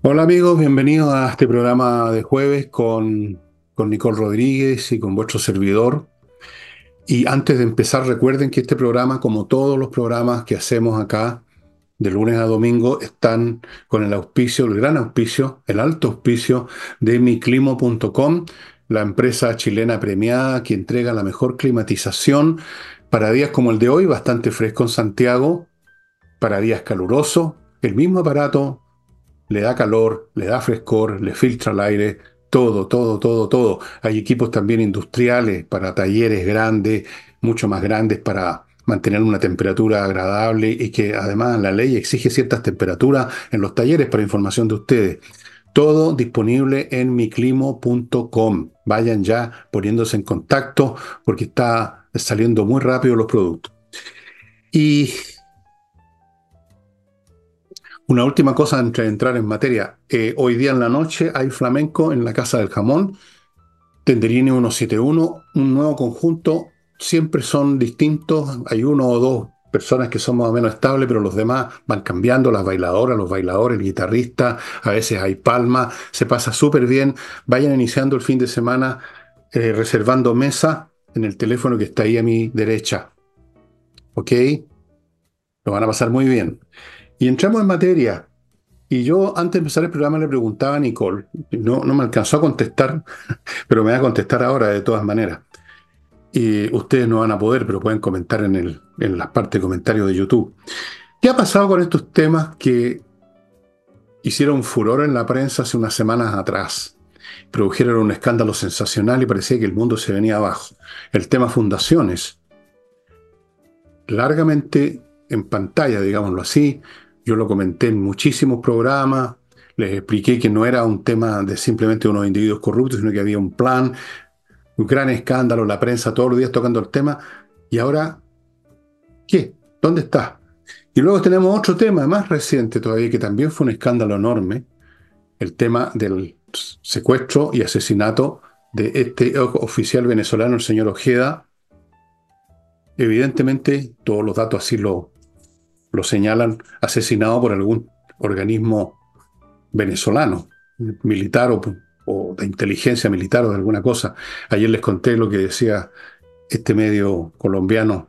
Hola amigos, bienvenidos a este programa de jueves con Nicole Rodríguez y con vuestro servidor. Y antes de empezar, recuerden que este programa, como todos los programas que hacemos acá, de lunes a domingo, están con el auspicio, el gran auspicio, el alto auspicio de miclimo.com, la empresa chilena premiada que entrega la mejor climatización para días como el de hoy, bastante fresco en Santiago, para días calurosos, el mismo aparato le da calor, le da frescor, le filtra el aire, todo, todo, todo, todo. Hay equipos también industriales para talleres grandes, mucho más grandes para mantener una temperatura agradable y que además la ley exige ciertas temperaturas en los talleres para información de ustedes. Todo disponible en miclimo.com. Vayan ya poniéndose en contacto porque está saliendo muy rápido los productos. Y una última cosa antes de entrar en materia. Hoy día en la noche hay flamenco en la Casa del Jamón, Tenderini 171, un nuevo conjunto. Siempre son distintos. Hay uno o dos personas que son más o menos estables, pero los demás van cambiando, las bailadoras, los bailadores, el guitarrista, a veces hay palma, se pasa súper bien. Vayan iniciando el fin de semana reservando mesa en el teléfono que está ahí a mi derecha. ¿Ok? Lo van a pasar muy bien. Y entramos en materia. Y yo, antes de empezar el programa, le preguntaba a Nicole, no me alcanzó a contestar, pero me va a contestar ahora de todas maneras. Y ustedes no van a poder, pero pueden comentar en la parte de comentarios de YouTube. ¿Qué ha pasado con estos temas que hicieron furor en la prensa hace unas semanas atrás? Produjeron un escándalo sensacional y parecía que el mundo se venía abajo. El tema fundaciones, largamente en pantalla, digámoslo así. Yo lo comenté en muchísimos programas, les expliqué que no era un tema de simplemente unos individuos corruptos, sino que había un plan, un gran escándalo, la prensa todos los días tocando el tema. Y ahora, ¿qué? ¿Dónde está? Y luego tenemos otro tema más reciente todavía, que también fue un escándalo enorme, el tema del secuestro y asesinato de este oficial venezolano, el señor Ojeda. Evidentemente, todos los datos así lo señalan, asesinado por algún organismo venezolano, militar o de inteligencia militar o de alguna cosa. Ayer les conté lo que decía este medio colombiano,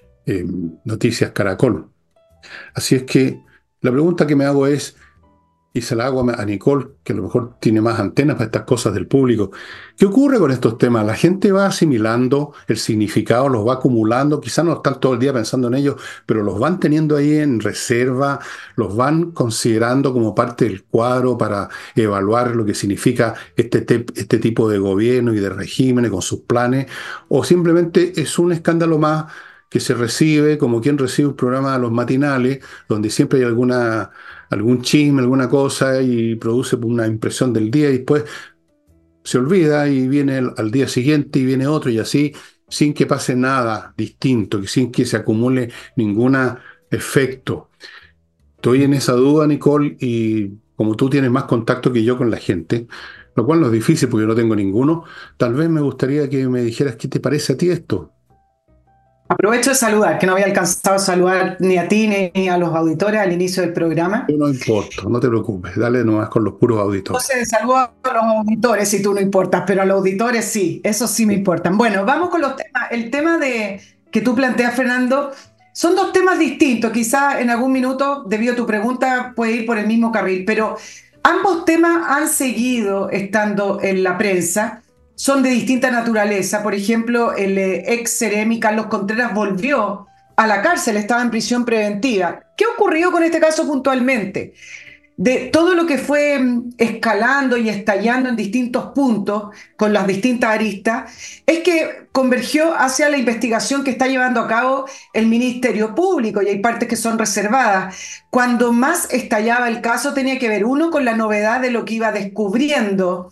Noticias Caracol. Así es que la pregunta que me hago es, y se la hago a Nicole, que a lo mejor tiene más antenas para estas cosas del público. ¿Qué ocurre con estos temas? La gente va asimilando el significado, los va acumulando, quizás no están todo el día pensando en ellos, pero los van teniendo ahí en reserva, los van considerando como parte del cuadro para evaluar lo que significa este tipo de gobierno y de regímenes con sus planes, o simplemente es un escándalo más que se recibe como quien recibe un programa de los matinales, donde siempre hay algún chisme, alguna cosa y produce una impresión del día y después se olvida y viene al día siguiente y viene otro y así sin que pase nada distinto, sin que se acumule ningún efecto. Estoy en esa duda, Nicole, y como tú tienes más contacto que yo con la gente, lo cual no es difícil porque yo no tengo ninguno, tal vez me gustaría que me dijeras qué te parece a ti esto. Aprovecho de saludar, que no había alcanzado a saludar ni a ti ni a los auditores al inicio del programa. Yo no importo, no te preocupes, dale nomás con los puros auditores. Entonces, saludo a los auditores si tú no importas, pero a los auditores sí, eso sí me importan. Bueno, vamos con los temas. El tema que tú planteas, Fernando, son dos temas distintos. Quizás en algún minuto, debido a tu pregunta, puede ir por el mismo carril, pero ambos temas han seguido estando en la prensa, son de distinta naturaleza. Por ejemplo, el ex Ceremi Carlos Contreras volvió a la cárcel, estaba en prisión preventiva. ¿Qué ocurrió con este caso puntualmente? De todo lo que fue escalando y estallando en distintos puntos con las distintas aristas, es que convergió hacia la investigación que está llevando a cabo el Ministerio Público y hay partes que son reservadas. Cuando más estallaba el caso tenía que ver, uno, con la novedad de lo que iba descubriendo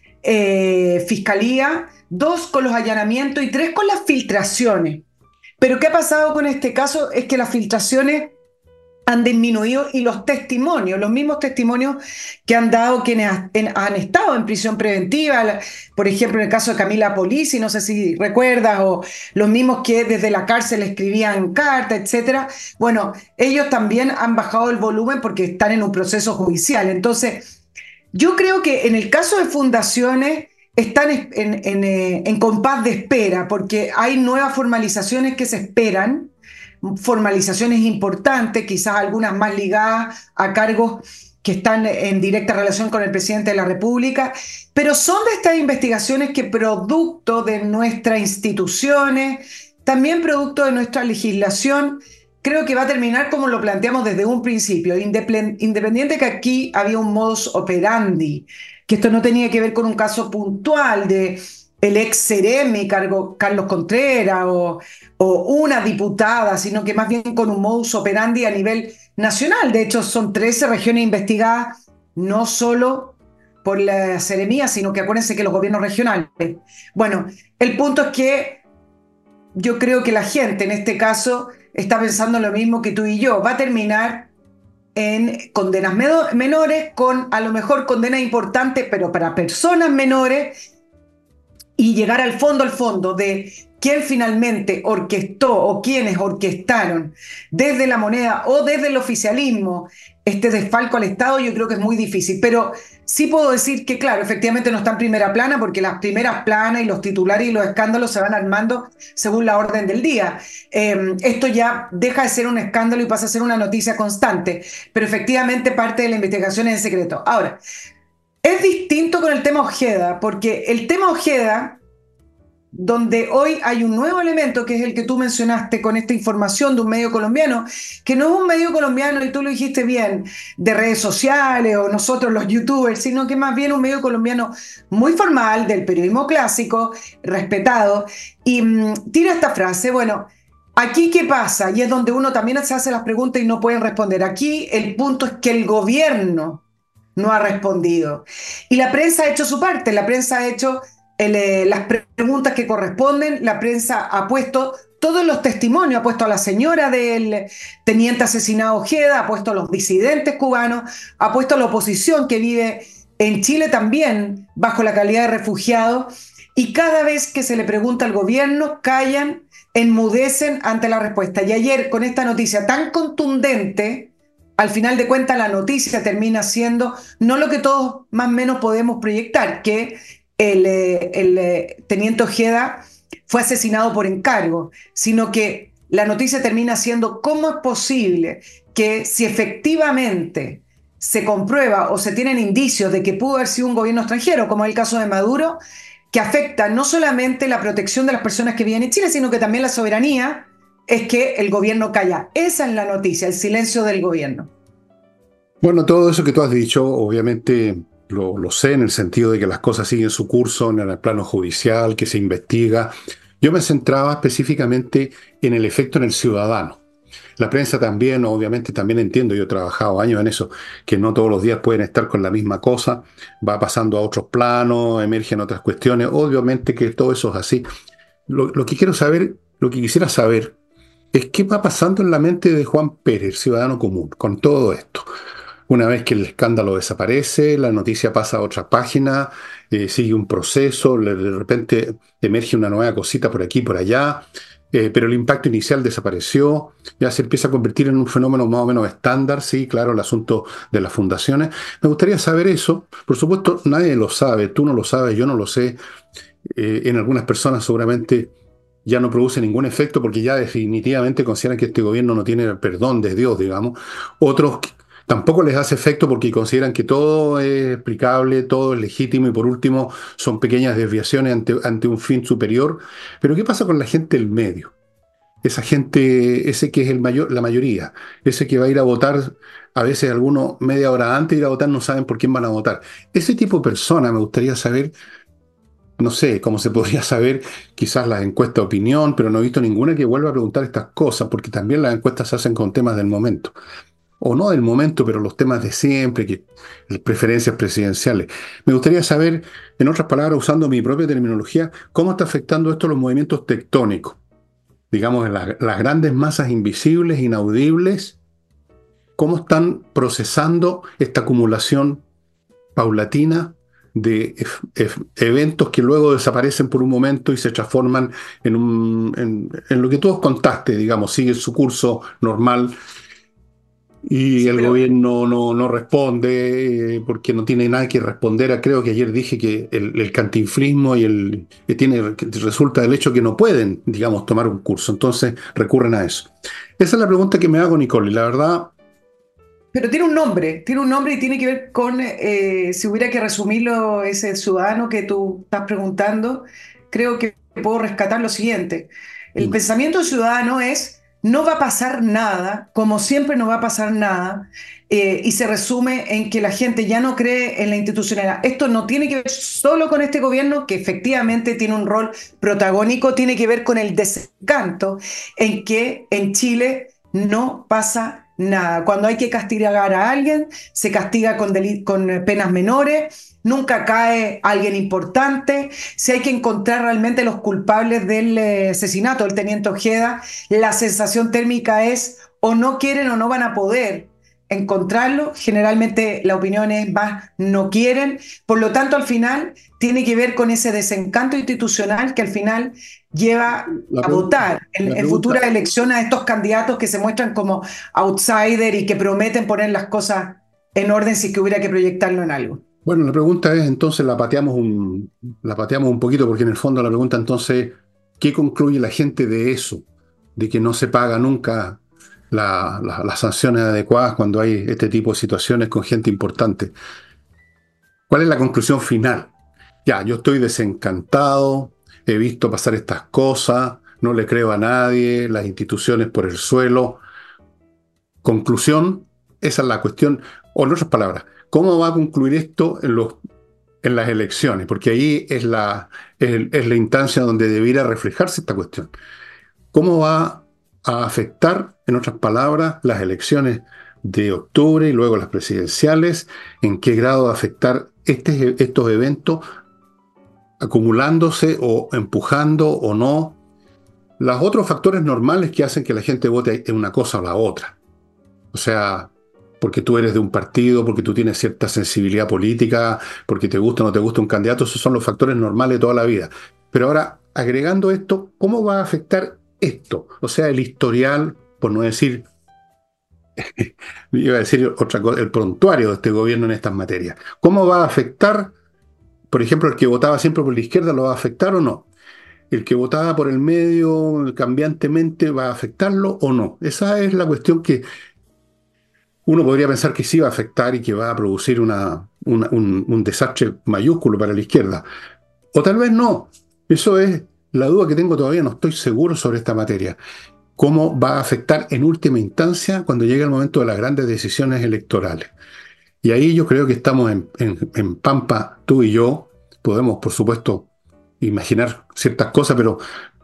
Fiscalía, dos, con los allanamientos y tres, con las filtraciones. Pero ¿qué ha pasado con este caso? Es que las filtraciones han disminuido y los testimonios, los mismos testimonios que han dado quienes han estado en prisión preventiva, por ejemplo en el caso de Camila Polisi, no sé si recuerdas, o los mismos que desde la cárcel escribían cartas, etcétera. Bueno, ellos también han bajado el volumen porque están en un proceso judicial. Entonces, Yo creo que en el caso de fundaciones están en compás de espera, porque hay nuevas formalizaciones que se esperan, formalizaciones importantes, quizás algunas más ligadas a cargos que están en directa relación con el presidente de la República, pero son de estas investigaciones que producto de nuestras instituciones, también producto de nuestra legislación, creo que va a terminar como lo planteamos desde un principio, independiente que aquí había un modus operandi, que esto no tenía que ver con un caso puntual de el ex Ceremi, Carlos Contreras, o una diputada, sino que más bien con un modus operandi a nivel nacional. De hecho, son 13 regiones investigadas, no solo por la Seremía, sino que acuérdense que los gobiernos regionales. Bueno, el punto es que yo creo que la gente en este caso está pensando lo mismo que tú y yo. Va a terminar en condenas menores, con a lo mejor condenas importantes, pero para personas menores, y llegar al fondo de quién finalmente orquestó o quiénes orquestaron desde la moneda o desde el oficialismo este desfalco al Estado, yo creo que es muy difícil. Pero sí puedo decir que, claro, efectivamente no está en primera plana, porque las primeras planas y los titulares y los escándalos se van armando según la orden del día. Esto ya deja de ser un escándalo y pasa a ser una noticia constante, pero efectivamente parte de la investigación es en secreto. Ahora, es distinto con el tema Ojeda, porque el tema Ojeda, donde hoy hay un nuevo elemento, que es el que tú mencionaste con esta información de un medio colombiano, que no es un medio colombiano, y tú lo dijiste bien, de redes sociales o nosotros los youtubers, sino que más bien un medio colombiano muy formal, del periodismo clásico, respetado, y tira esta frase, bueno, aquí qué pasa, y es donde uno también se hace las preguntas y no pueden responder. Aquí el punto es que el gobierno no ha respondido. Y la prensa ha hecho su parte, la prensa ha hecho las preguntas que corresponden, la prensa ha puesto todos los testimonios, ha puesto a la señora del teniente asesinado Ojeda, ha puesto a los disidentes cubanos, ha puesto a la oposición que vive en Chile también bajo la calidad de refugiado, y cada vez que se le pregunta al gobierno, callan, enmudecen ante la respuesta. Y ayer, con esta noticia tan contundente, al final de cuentas la noticia termina siendo no lo que todos más o menos podemos proyectar, que el teniente Ojeda fue asesinado por encargo, sino que la noticia termina siendo cómo es posible que, si efectivamente se comprueba o se tienen indicios de que pudo haber sido un gobierno extranjero, como es el caso de Maduro, que afecta no solamente la protección de las personas que viven en Chile, sino que también la soberanía, es que el gobierno calla. Esa es la noticia, el silencio del gobierno. Bueno, todo eso que tú has dicho, obviamente lo sé en el sentido de que las cosas siguen su curso en el plano judicial, que se investiga. Yo me centraba específicamente en el efecto en el ciudadano. La prensa también, obviamente, también entiendo, yo he trabajado años en eso, que no todos los días pueden estar con la misma cosa, va pasando a otros planos, emergen otras cuestiones, obviamente que todo eso es así. Lo que quiero saber, lo que quisiera saber, es qué va pasando en la mente de Juan Pérez, el ciudadano común, con todo esto. Una vez que el escándalo desaparece, la noticia pasa a otra página, sigue un proceso, de repente emerge una nueva cosita por aquí, por allá, pero el impacto inicial desapareció, ya se empieza a convertir en un fenómeno más o menos estándar, sí, claro, el asunto de las fundaciones. Me gustaría saber eso. Por supuesto, nadie lo sabe, tú no lo sabes, yo no lo sé. En algunas personas seguramente ya no produce ningún efecto porque ya definitivamente consideran que este gobierno no tiene el perdón de Dios, digamos. Otros tampoco les hace efecto porque consideran que todo es explicable, todo es legítimo y por último son pequeñas desviaciones ante un fin superior. Pero ¿qué pasa con la gente del medio? Esa gente, ese que es la mayoría, ese que va a ir a votar, a veces algunos media hora antes de ir a votar no saben por quién van a votar. Ese tipo de personas me gustaría saber, no sé, cómo se podría saber quizás las encuestas de opinión, pero no he visto ninguna que vuelva a preguntar estas cosas, porque también las encuestas se hacen con temas del momento. O no del momento, pero los temas de siempre, que preferencias presidenciales. Me gustaría saber, en otras palabras, usando mi propia terminología, cómo está afectando esto los movimientos tectónicos. Digamos, las grandes masas invisibles, inaudibles, cómo están procesando esta acumulación paulatina de eventos que luego desaparecen por un momento y se transforman en lo que todos contaste, digamos, sigue su curso normal. y Sí, el pero gobierno no responde porque no tiene nada que responder. Creo que ayer dije que el cantinflismo y el que tiene que resulta del hecho que no pueden, digamos, tomar un curso. Entonces recurren a eso. Esa es la pregunta que me hago, Nicole. Y la verdad, Pero tiene un nombre y tiene que ver con, si hubiera que resumirlo, ese ciudadano que tú estás preguntando, creo que puedo rescatar lo siguiente. El mm, pensamiento ciudadano es, no va a pasar nada, como siempre no va a pasar nada, y se resume en que la gente ya no cree en la institucionalidad. Esto no tiene que ver solo con este gobierno, que efectivamente tiene un rol protagónico, tiene que ver con el desencanto en que en Chile no pasa nada. Cuando hay que castigar a alguien, se castiga con penas menores, nunca cae alguien importante. Si hay que encontrar realmente los culpables del asesinato del teniente Ojeda, la sensación térmica es o no quieren o no van a poder encontrarlo. Generalmente la opinión es más no quieren. Por lo tanto, al final tiene que ver con ese desencanto institucional que al final lleva la a pregunta, votar la en futuras pregunta, elecciones a estos candidatos que se muestran como outsider y que prometen poner las cosas en orden si que hubiera que proyectarlo en algo. bueno, la pregunta es entonces la pateamos un poquito porque en el fondo la pregunta entonces, ¿qué concluye la gente de eso? De que no se paga nunca las sanciones adecuadas cuando hay este tipo de situaciones con gente importante. ¿Cuál es la conclusión final? Ya, yo estoy desencantado, he visto pasar estas cosas, no le creo a nadie, las instituciones por el suelo. Conclusión, esa es la cuestión, o en otras palabras, ¿cómo va a concluir esto en las elecciones? Porque ahí es la instancia donde debiera reflejarse esta cuestión. ¿Cómo va a afectar, en otras palabras, las elecciones de octubre y luego las presidenciales? ¿En qué grado va a afectar estos eventos acumulándose o empujando o no los otros factores normales que hacen que la gente vote en una cosa o la otra? O sea, porque tú eres de un partido, porque tú tienes cierta sensibilidad política, porque te gusta o no te gusta un candidato, esos son los factores normales de toda la vida. Pero ahora, agregando esto, ¿cómo va a afectar esto? O sea, el historial, por no decir, iba a decir otra cosa, el prontuario de este gobierno en estas materias. ¿Cómo va a afectar, por ejemplo, el que votaba siempre por la izquierda, lo va a afectar o no? ¿El que votaba por el medio cambiantemente va a afectarlo o no? Esa es la cuestión que uno podría pensar que sí va a afectar y que va a producir un desastre mayúsculo para la izquierda. O tal vez no. Eso es la duda que tengo todavía, no estoy seguro sobre esta materia. ¿Cómo va a afectar en última instancia cuando llegue el momento de las grandes decisiones electorales? Y ahí yo creo que estamos en Pampa, tú y yo. Podemos, por supuesto, imaginar ciertas cosas, pero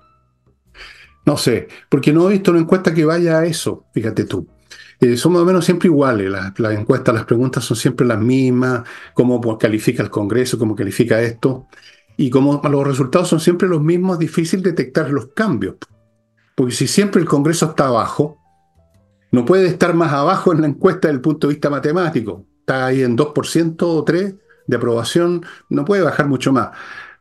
no sé, porque no he visto una encuesta que vaya a eso, fíjate tú. Son más o menos siempre iguales, las encuestas, las preguntas son siempre las mismas, cómo pues, califica el Congreso, cómo califica esto, y como los resultados son siempre los mismos, es difícil detectar los cambios, porque si siempre el Congreso está abajo, no puede estar más abajo en la encuesta desde el punto de vista matemático, está ahí en 2% o 3% de aprobación, no puede bajar mucho más,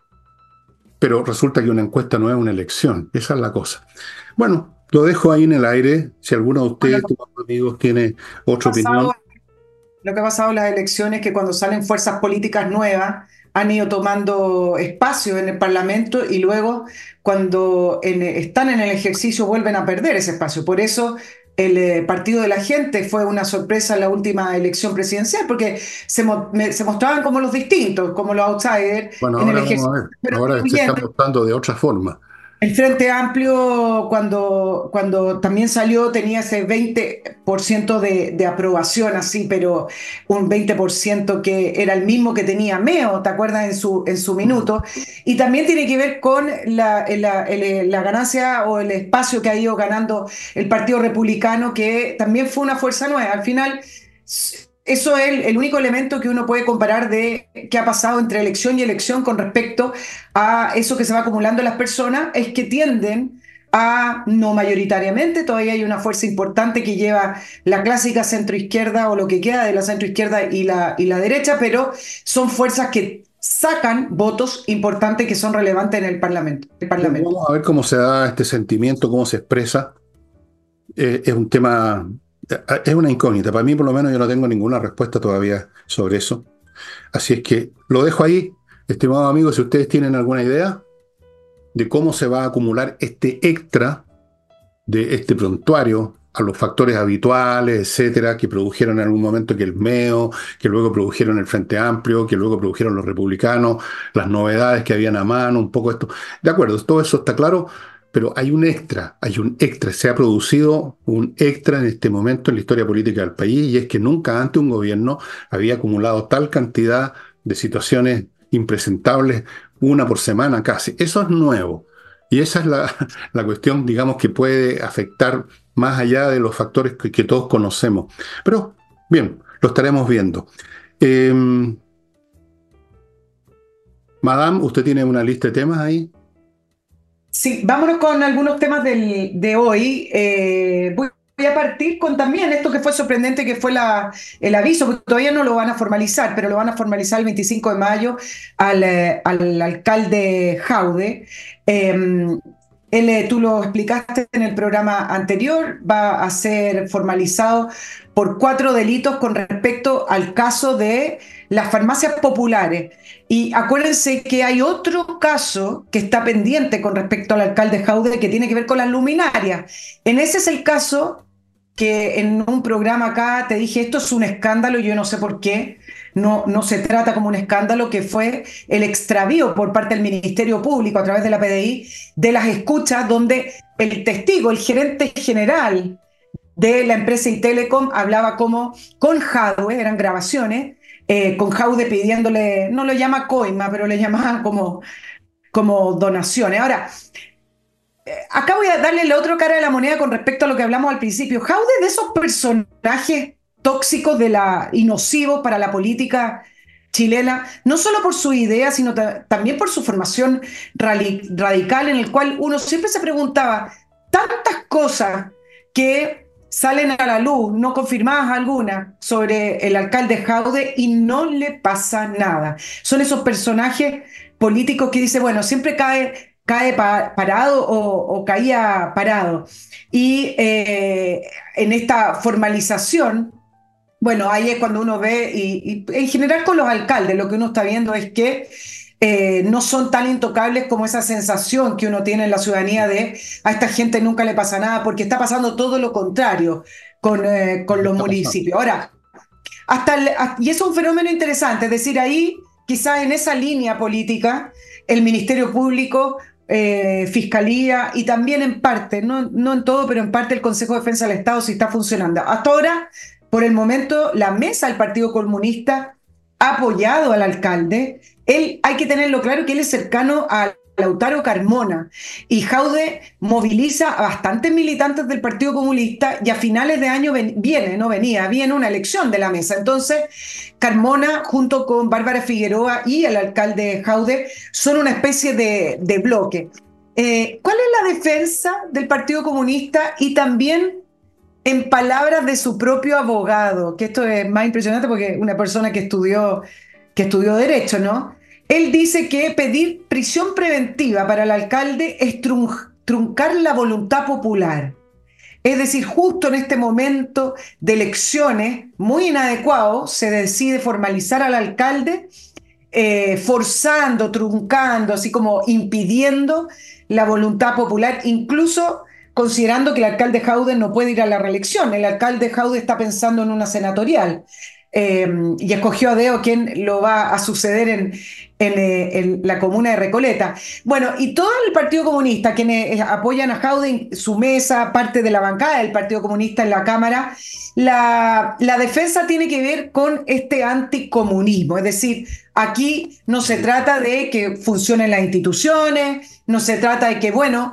pero resulta que una encuesta no es una elección, esa es la cosa. Bueno, lo dejo ahí en el aire. Si alguno de Bueno, ustedes, tus amigos, tiene otra opinión. pasado Lo que ha pasado en las elecciones es que cuando salen fuerzas políticas nuevas han ido tomando espacio en el Parlamento y luego cuando están en el ejercicio vuelven a perder ese espacio. Por eso el Partido de la Gente fue una sorpresa en la última elección presidencial, porque se mostraban como los distintos, como los outsiders Bueno, en el ahora vamos a ejercicio ver. Ahora se están votando de otra forma. el Frente Amplio, cuando también salió, tenía ese 20% de aprobación, así, pero un 20% que era el mismo que tenía Meo, ¿te acuerdas? En su minuto. Y también tiene que ver con la ganancia o el espacio que ha ido ganando el Partido Republicano, que también fue una fuerza nueva. Al final, eso es el único elemento que uno puede comparar de qué ha pasado entre elección y elección con respecto a eso que se va acumulando en las personas, es que tienden a, no mayoritariamente, todavía hay una fuerza importante que lleva la clásica centroizquierda o lo que queda de la centroizquierda y la derecha, pero son fuerzas que sacan votos importantes que son relevantes en el Parlamento. El Bueno, Parlamento. vamos a ver cómo se da este sentimiento, cómo se expresa. Es un tema es una incógnita. Para mí, por lo menos, yo no tengo ninguna respuesta todavía sobre eso. Así es que lo dejo ahí. Estimados amigos, si ustedes tienen alguna idea de cómo se va a acumular este extra de este prontuario a los factores habituales, etcétera, que produjeron en algún momento que el MEO, que luego produjeron el Frente Amplio, que luego produjeron los republicanos, las novedades que habían a mano, un poco esto. De acuerdo, todo eso está claro, pero hay un extra, se ha producido un extra en este momento en la historia política del país, y es que nunca antes un gobierno había acumulado tal cantidad de situaciones impresentables, una por semana casi. Eso es nuevo. Y esa es la cuestión, digamos, que puede afectar más allá de los factores que todos conocemos. Pero, bien, lo estaremos viendo. Eh, Madame, ¿usted tiene una lista de temas ahí? Sí, vámonos con algunos temas de hoy. Voy a partir con también esto que fue sorprendente, que fue el aviso, porque todavía no lo van a formalizar, pero lo van a formalizar el 25 de mayo al alcalde Jaude. Tú lo explicaste en el programa anterior, va a ser formalizado por 4 delitos con respecto al caso de las farmacias populares. Y acuérdense que hay otro caso que está pendiente con respecto al alcalde Jaude que tiene que ver con las luminarias. En ese es el caso que en un programa acá te dije, esto es un escándalo, yo no sé por qué, no se trata como un escándalo, que fue el extravío por parte del Ministerio Público a través de la PDI de las escuchas donde el testigo, el gerente general de la empresa Itelecom, hablaba como con Jadwe, eran grabaciones, con Jaude pidiéndole, no lo llama coima, pero le llamaba como donaciones. Ahora, acá voy a darle la otra cara de la moneda con respecto a lo que hablamos al principio. Jaude, de esos personajes tóxicos y nocivos para la política chilena, no solo por su idea, sino también por su formación radical, en el cual uno siempre se preguntaba tantas cosas que salen a la luz, no confirmadas algunas, sobre el alcalde Jaude y no le pasa nada. Son esos personajes políticos que dice, bueno, siempre cae parado o caía parado. Y en esta formalización, bueno, ahí es cuando uno ve, y en general con los alcaldes, lo que uno está viendo es que no son tan intocables como esa sensación que uno tiene en la ciudadanía de a esta gente nunca le pasa nada, porque está pasando todo lo contrario con los Está pasando. municipios. Ahora, y es un fenómeno interesante, es decir, ahí quizás en esa línea política, el Ministerio Público, Fiscalía y también en parte, no en todo, pero en parte el Consejo de Defensa del Estado sí está funcionando. Hasta ahora, por el momento, la mesa del Partido Comunista ha apoyado al alcalde. Él, hay que tenerlo claro que él es cercano a Lautaro Carmona, y Jaude moviliza a bastantes militantes del Partido Comunista, y a finales de año viene una elección de la mesa. Entonces, Carmona, junto con Bárbara Figueroa y el alcalde Jaude, son una especie de bloque. ¿Cuál es la defensa del Partido Comunista? Y también, en palabras de su propio abogado, que esto es más impresionante porque una persona que estudió Derecho, ¿no? Él dice que pedir prisión preventiva para el alcalde es truncar la voluntad popular. Es decir, justo en este momento de elecciones, muy inadecuado, se decide formalizar al alcalde, forzando, truncando, así como impidiendo la voluntad popular, incluso considerando que el alcalde Jaude no puede ir a la reelección. El alcalde Jaude está pensando en una senatorial, y escogió a dedo quién lo va a suceder en la comuna de Recoleta. Bueno, y todo el Partido Comunista, quienes apoyan a Jaude en su mesa, parte de la bancada del Partido Comunista en la Cámara, la defensa tiene que ver con este anticomunismo. Es decir, aquí no se trata de que funcionen las instituciones, no se trata de que, bueno,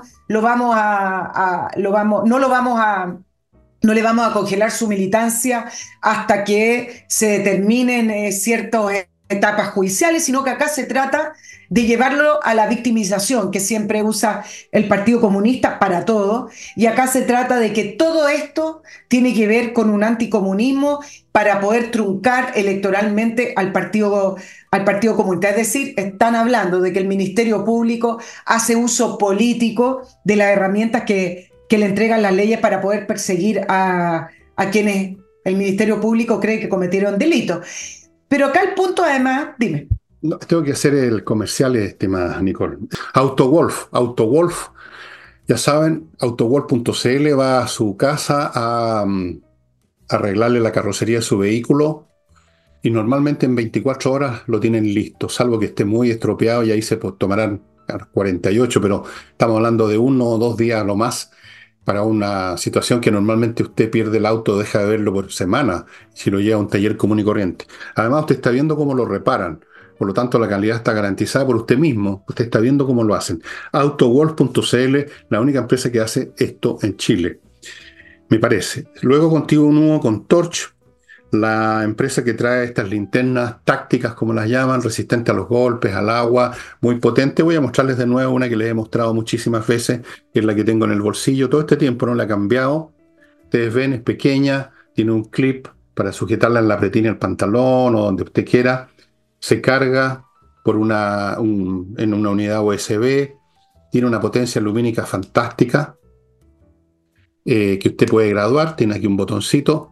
no le vamos a congelar su militancia hasta que se determinen ciertas etapas judiciales, sino que acá se trata de llevarlo a la victimización que siempre usa el Partido Comunista para todo, y acá se trata de que todo esto tiene que ver con un anticomunismo para poder truncar electoralmente al Partido Comunista. Es decir, están hablando de que el Ministerio Público hace uso político de las herramientas que le entregan las leyes para poder perseguir a quienes el Ministerio Público cree que cometieron delitos. Pero acá el punto además, dime. No, tengo que hacer el comercial, estimada Nicole. AutoWolf, ya saben, autowolf.cl va a su casa a arreglarle la carrocería de su vehículo y normalmente en 24 horas lo tienen listo, salvo que esté muy estropeado y ahí se tomarán 48, pero estamos hablando de 1 o 2 días a lo más para una situación que normalmente usted pierde el auto, deja de verlo por semana, si lo lleva a un taller común y corriente. Además, usted está viendo cómo lo reparan, por lo tanto la calidad está garantizada por usted mismo, usted está viendo cómo lo hacen. AutoWolf.cl, la única empresa que hace esto en Chile, me parece. Luego continúo con Torch, la empresa que trae estas linternas tácticas, como las llaman, resistentes a los golpes, al agua, muy potente. Voy a mostrarles de nuevo una que les he mostrado muchísimas veces, que es la que tengo en el bolsillo. Todo este tiempo no la he cambiado. Ustedes ven, es pequeña, tiene un clip para sujetarla en la pretina del pantalón o donde usted quiera. Se carga por en una unidad USB. Tiene una potencia lumínica fantástica que usted puede graduar. Tiene aquí un botoncito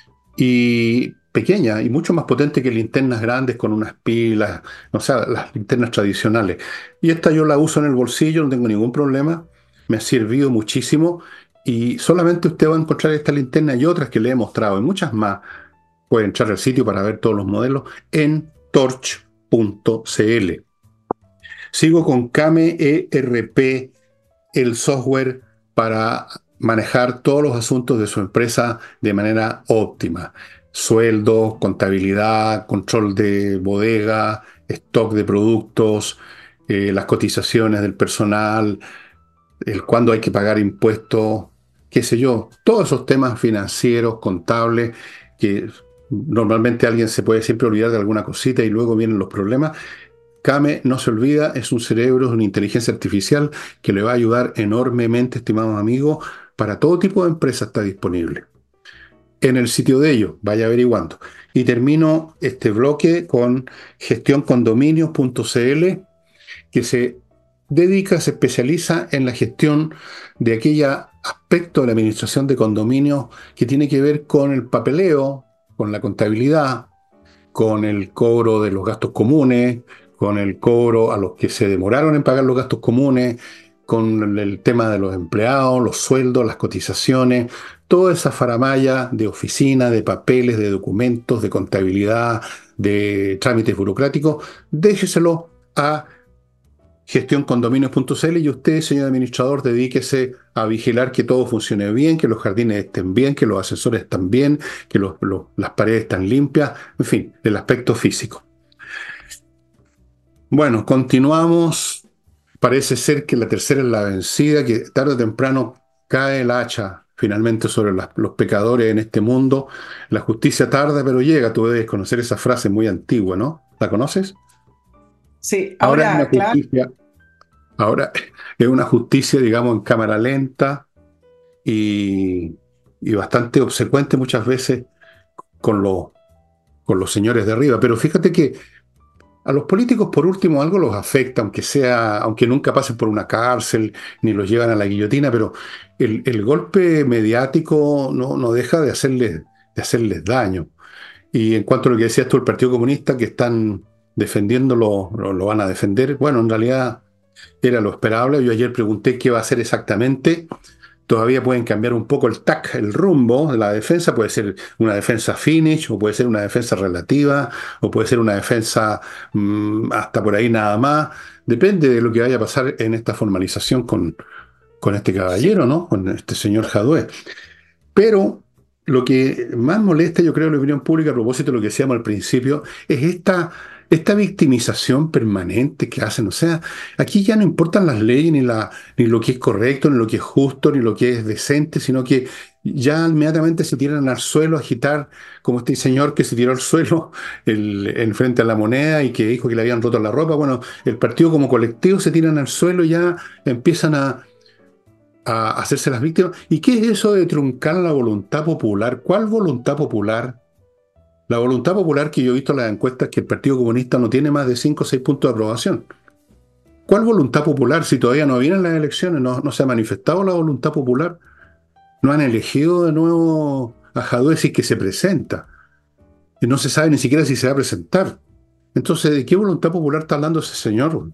y pequeña y mucho más potente que linternas grandes con unas pilas, o sea, las linternas tradicionales. Y esta yo la uso en el bolsillo, no tengo ningún problema, me ha servido muchísimo y solamente usted va a encontrar esta linterna y otras que le he mostrado y muchas más. Puede entrar al sitio para ver todos los modelos en torch.cl. Sigo con Kame ERP, el software para manejar todos los asuntos de su empresa de manera óptima. Sueldos, contabilidad, control de bodega, stock de productos, las cotizaciones del personal, el cuándo hay que pagar impuestos, qué sé yo, todos esos temas financieros, contables, que normalmente alguien se puede siempre olvidar de alguna cosita y luego vienen los problemas. Kame no se olvida, es un cerebro, es una inteligencia artificial que le va a ayudar enormemente, estimados amigos, para todo tipo de empresa está disponible. En el sitio de ellos, vaya averiguando. Y termino este bloque con gestioncondominios.cl, que se especializa en la gestión de aquel aspecto de la administración de condominios que tiene que ver con el papeleo, con la contabilidad, con el cobro de los gastos comunes, con el cobro a los que se demoraron en pagar los gastos comunes, con el tema de los empleados, los sueldos, las cotizaciones, toda esa faramalla de oficina, de papeles, de documentos, de contabilidad, de trámites burocráticos, déjeselo a gestioncondominios.cl y usted, señor administrador, dedíquese a vigilar que todo funcione bien, que los jardines estén bien, que los ascensores están bien, que las paredes están limpias, en fin, el aspecto físico. Bueno, continuamos. Parece ser que la tercera es la vencida, que tarde o temprano cae el hacha finalmente sobre los pecadores en este mundo. La justicia tarda, pero llega. Tú debes conocer esa frase muy antigua, ¿no? ¿La conoces? Sí, Ahora es una ahora, claro. justicia, ahora es una justicia, digamos, en cámara lenta y, y bastante obsecuente muchas veces con, con los señores de arriba. Pero fíjate que a los políticos, por último, algo los afecta, aunque nunca pasen por una cárcel ni los llevan a la guillotina, pero el golpe mediático no deja de hacerles daño. Y en cuanto a lo que decías tú, el Partido Comunista, que están defendiéndolo, lo van a defender, bueno, en realidad era lo esperable. Yo ayer pregunté qué va a hacer exactamente. Todavía pueden cambiar un poco el tack, el rumbo de la defensa. Puede ser una defensa finish, o puede ser una defensa relativa, o puede ser una defensa hasta por ahí nada más. Depende de lo que vaya a pasar en esta formalización con este caballero, ¿no? Con este señor Jadue. Pero lo que más molesta, yo creo, a la opinión pública, a propósito de lo que decíamos al principio, es esta victimización permanente que hacen. O sea, aquí ya no importan las leyes, ni lo que es correcto, ni lo que es justo, ni lo que es decente, sino que ya inmediatamente se tiran al suelo a agitar, como este señor que se tiró al suelo en frente a la moneda y que dijo que le habían roto la ropa. Bueno, el partido como colectivo se tiran al suelo y ya empiezan a hacerse las víctimas. ¿Y qué es eso de truncar la voluntad popular? ¿Cuál voluntad popular? La voluntad popular, que yo he visto en las encuestas, que el Partido Comunista no tiene más de 5 o 6 puntos de aprobación. ¿Cuál voluntad popular? Si todavía no vienen las elecciones, no se ha manifestado la voluntad popular, no han elegido de nuevo a Jadwe si es que se presenta. Y no se sabe ni siquiera si se va a presentar. Entonces, ¿de qué voluntad popular está hablando ese señor?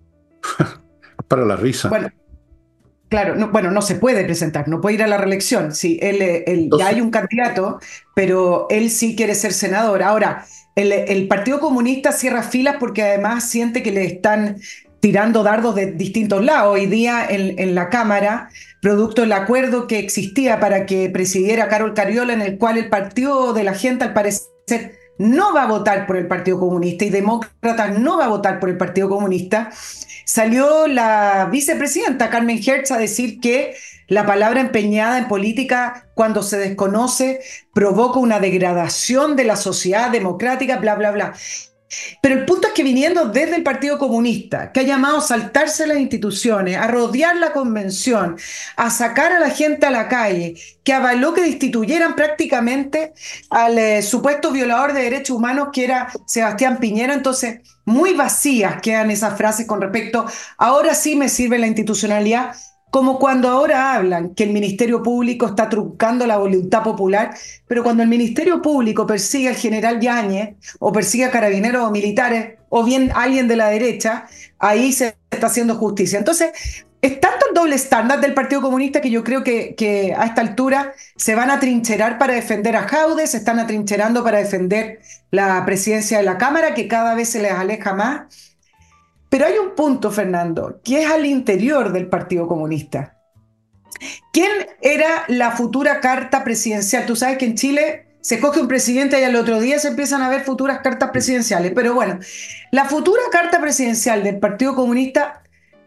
Para la risa. Bueno, claro, no, bueno, no se puede presentar, no puede ir a la reelección. Sí, ya Entonces, hay un candidato, pero él sí quiere ser senador. Ahora, el Partido Comunista cierra filas porque además siente que le están tirando dardos de distintos lados. Hoy día en la Cámara, producto del acuerdo que existía para que presidiera Carol Cariola, en el cual el Partido de la Gente, al parecer, no va a votar por el Partido Comunista y Demócratas no va a votar por el Partido Comunista, salió la vicepresidenta Carmen Hertz a decir que la palabra empeñada en política, cuando se desconoce, provoca una degradación de la sociedad democrática, bla, bla, bla. Pero el punto es que viniendo desde el Partido Comunista, que ha llamado a saltarse las instituciones, a rodear la convención, a sacar a la gente a la calle, que avaló que destituyeran prácticamente al supuesto violador de derechos humanos que era Sebastián Piñera, entonces muy vacías quedan esas frases con respecto, ahora sí me sirve la institucionalidad, como cuando ahora hablan que el Ministerio Público está truncando la voluntad popular, pero cuando el Ministerio Público persigue al general Yáñez o persigue a carabineros o militares o bien alguien de la derecha, ahí se está haciendo justicia. Entonces, es tanto el doble estándar del Partido Comunista que yo creo que a esta altura se van a trincherar para defender a Jaude, se están atrincherando para defender la presidencia de la Cámara, que cada vez se les aleja más. Pero hay un punto, Fernando, que es al interior del Partido Comunista. ¿Quién era la futura carta presidencial? Tú sabes que en Chile se escoge un presidente y al otro día se empiezan a ver futuras cartas presidenciales. Pero bueno, la futura carta presidencial del Partido Comunista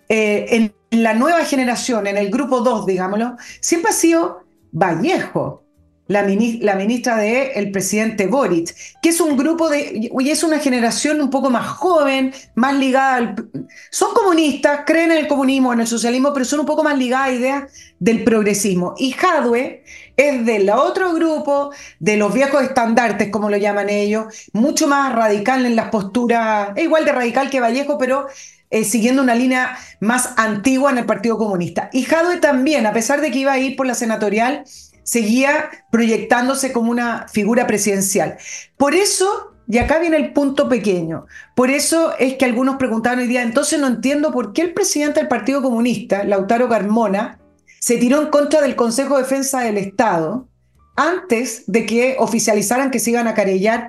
en la nueva generación, en el grupo 2, digámoslo, siempre ha sido Vallejo, la ministra del presidente Boric, que es un grupo y es una generación un poco más joven, más ligada son comunistas, creen en el comunismo, en el socialismo, pero son un poco más ligadas a ideas del progresismo. Y Jadwe es del otro grupo, de los viejos estandartes, como lo llaman ellos, mucho más radical en las posturas, es igual de radical que Vallejo, pero siguiendo una línea más antigua en el Partido Comunista. Y Jadwe también, a pesar de que iba a ir por la senatorial, seguía proyectándose como una figura presidencial. Por eso, y acá viene el punto pequeño, por eso es que algunos preguntaban hoy día, entonces no entiendo por qué el presidente del Partido Comunista, Lautaro Carmona, se tiró en contra del Consejo de Defensa del Estado antes de que oficializaran que se iban a querellar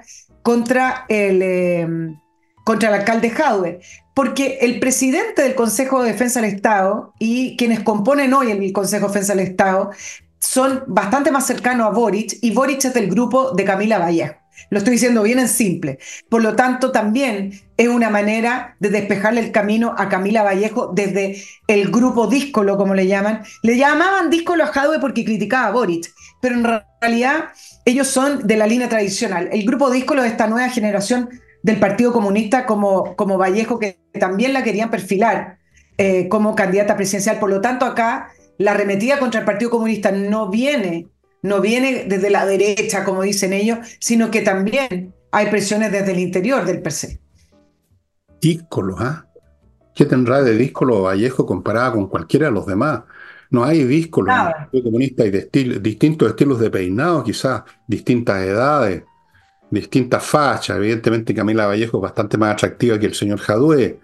contra el alcalde Jadwe. Porque el presidente del Consejo de Defensa del Estado y quienes componen hoy el Consejo de Defensa del Estado son bastante más cercanos a Boric, y Boric es del grupo de Camila Vallejo. Lo estoy diciendo bien en simple. Por lo tanto, también es una manera de despejarle el camino a Camila Vallejo desde el grupo díscolo, como le llaman. Le llamaban díscolo a Jadwe porque criticaba a Boric, pero en realidad ellos son de la línea tradicional. El grupo díscolo de esta nueva generación del Partido Comunista, como Vallejo, que también la querían perfilar como candidata presidencial. Por lo tanto, acá la arremetida contra el Partido Comunista no viene desde la derecha, como dicen ellos, sino que también hay presiones desde el interior del PC. díscolo, ¿ah? ¿Qué tendrá de díscolo Vallejo comparada con cualquiera de los demás? No hay díscolo en el Nada. Partido Comunista, hay distintos estilos de peinado, quizás, distintas edades, distintas fachas. Evidentemente Camila Vallejo es bastante más atractiva que el señor Jadwe,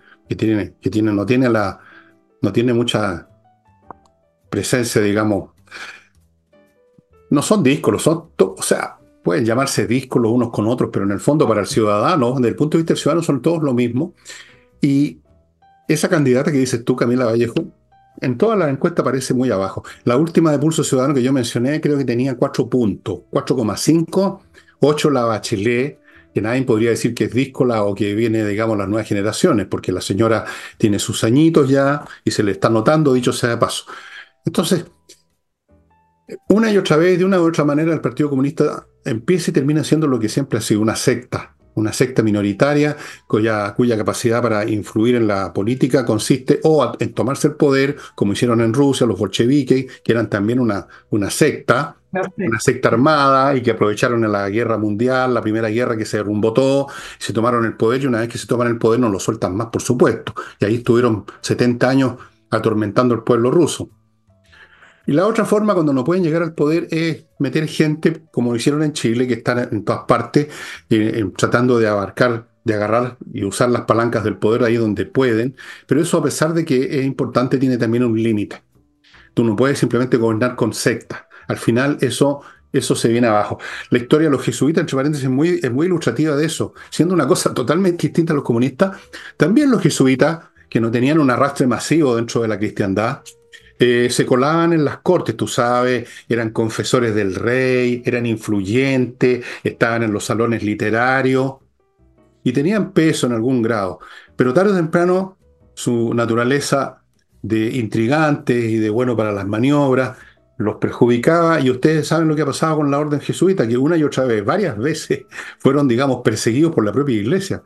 no tiene mucha presencia, digamos. No son díscolos, o sea, pueden llamarse díscolos unos con otros, pero en el fondo para el ciudadano, desde el punto de vista del ciudadano, son todos lo mismo. Y esa candidata que dices tú, Camila Vallejo, en todas las encuestas aparece muy abajo. La última de Pulso Ciudadano que yo mencioné creo que tenía 4 puntos, 4,5, 8 la Bachelet, que nadie podría decir que es díscola o que viene, digamos, las nuevas generaciones, porque la señora tiene sus añitos ya y se le está notando, dicho sea de paso. Entonces, una y otra vez, de una u otra manera, el Partido Comunista empieza y termina siendo lo que siempre ha sido, una secta minoritaria cuya capacidad para influir en la política consiste en tomarse el poder, como hicieron en Rusia los bolcheviques, que eran también una secta, No una sé. secta armada y que aprovecharon en la guerra mundial, la primera guerra que se derrumbó todo, se tomaron el poder y una vez que se toman el poder no lo sueltan más, por supuesto. Y ahí estuvieron 70 años atormentando al pueblo ruso. Y la otra forma, cuando no pueden llegar al poder, es meter gente, como lo hicieron en Chile, que están en todas partes, tratando de abarcar, de agarrar y usar las palancas del poder ahí donde pueden. Pero eso, a pesar de que es importante, tiene también un límite. Tú no puedes simplemente gobernar con sectas. Al final, eso se viene abajo. La historia de los jesuitas, entre paréntesis, es muy ilustrativa de eso. Siendo una cosa totalmente distinta a los comunistas, también los jesuitas, que no tenían un arrastre masivo dentro de la cristiandad, se colaban en las cortes, tú sabes, eran confesores del rey, eran influyentes, estaban en los salones literarios y tenían peso en algún grado. Pero tarde o temprano su naturaleza de intrigantes y de bueno para las maniobras los perjudicaba, y ustedes saben lo que ha pasado con la orden jesuita, que una y otra vez, varias veces, fueron, digamos, perseguidos por la propia iglesia.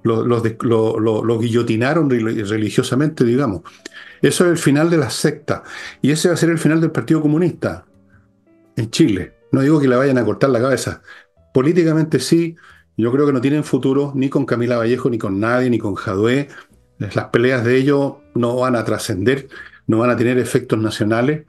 Los guillotinaron religiosamente, digamos. Eso es el final de la secta. Y ese va a ser el final del Partido Comunista en Chile. No digo que le vayan a cortar la cabeza. Políticamente sí, yo creo que no tienen futuro ni con Camila Vallejo, ni con nadie, ni con Jadwe. Las peleas de ellos no van a trascender, no van a tener efectos nacionales,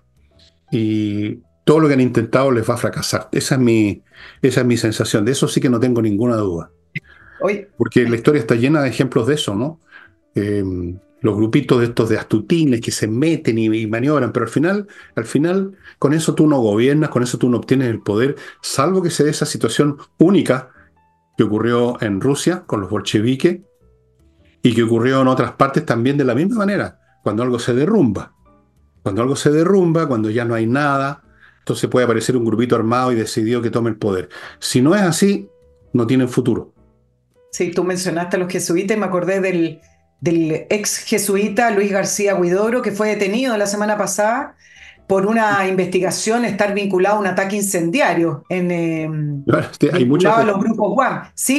y todo lo que han intentado les va a fracasar. Esa es mi sensación. De eso sí que no tengo ninguna duda. Oye, Porque la historia está llena de ejemplos de eso, ¿no? eh, los grupitos de estos de astutines que se meten y maniobran, pero al final, con eso tú no gobiernas, con eso tú no obtienes el poder, salvo que se dé esa situación única que ocurrió en Rusia con los bolcheviques y que ocurrió en otras partes también de la misma manera, cuando algo se derrumba. Cuando algo se derrumba, cuando ya no hay nada, entonces puede aparecer un grupito armado y decidido que tome el poder. Si no es así, no tienen futuro. sí, tú mencionaste a los jesuitas y me acordé del ex jesuita Luis García Huidobro, que fue detenido la semana pasada por una investigación, estar vinculado a un ataque incendiario, Hay muchas vinculado a los grupos Guam. Sí,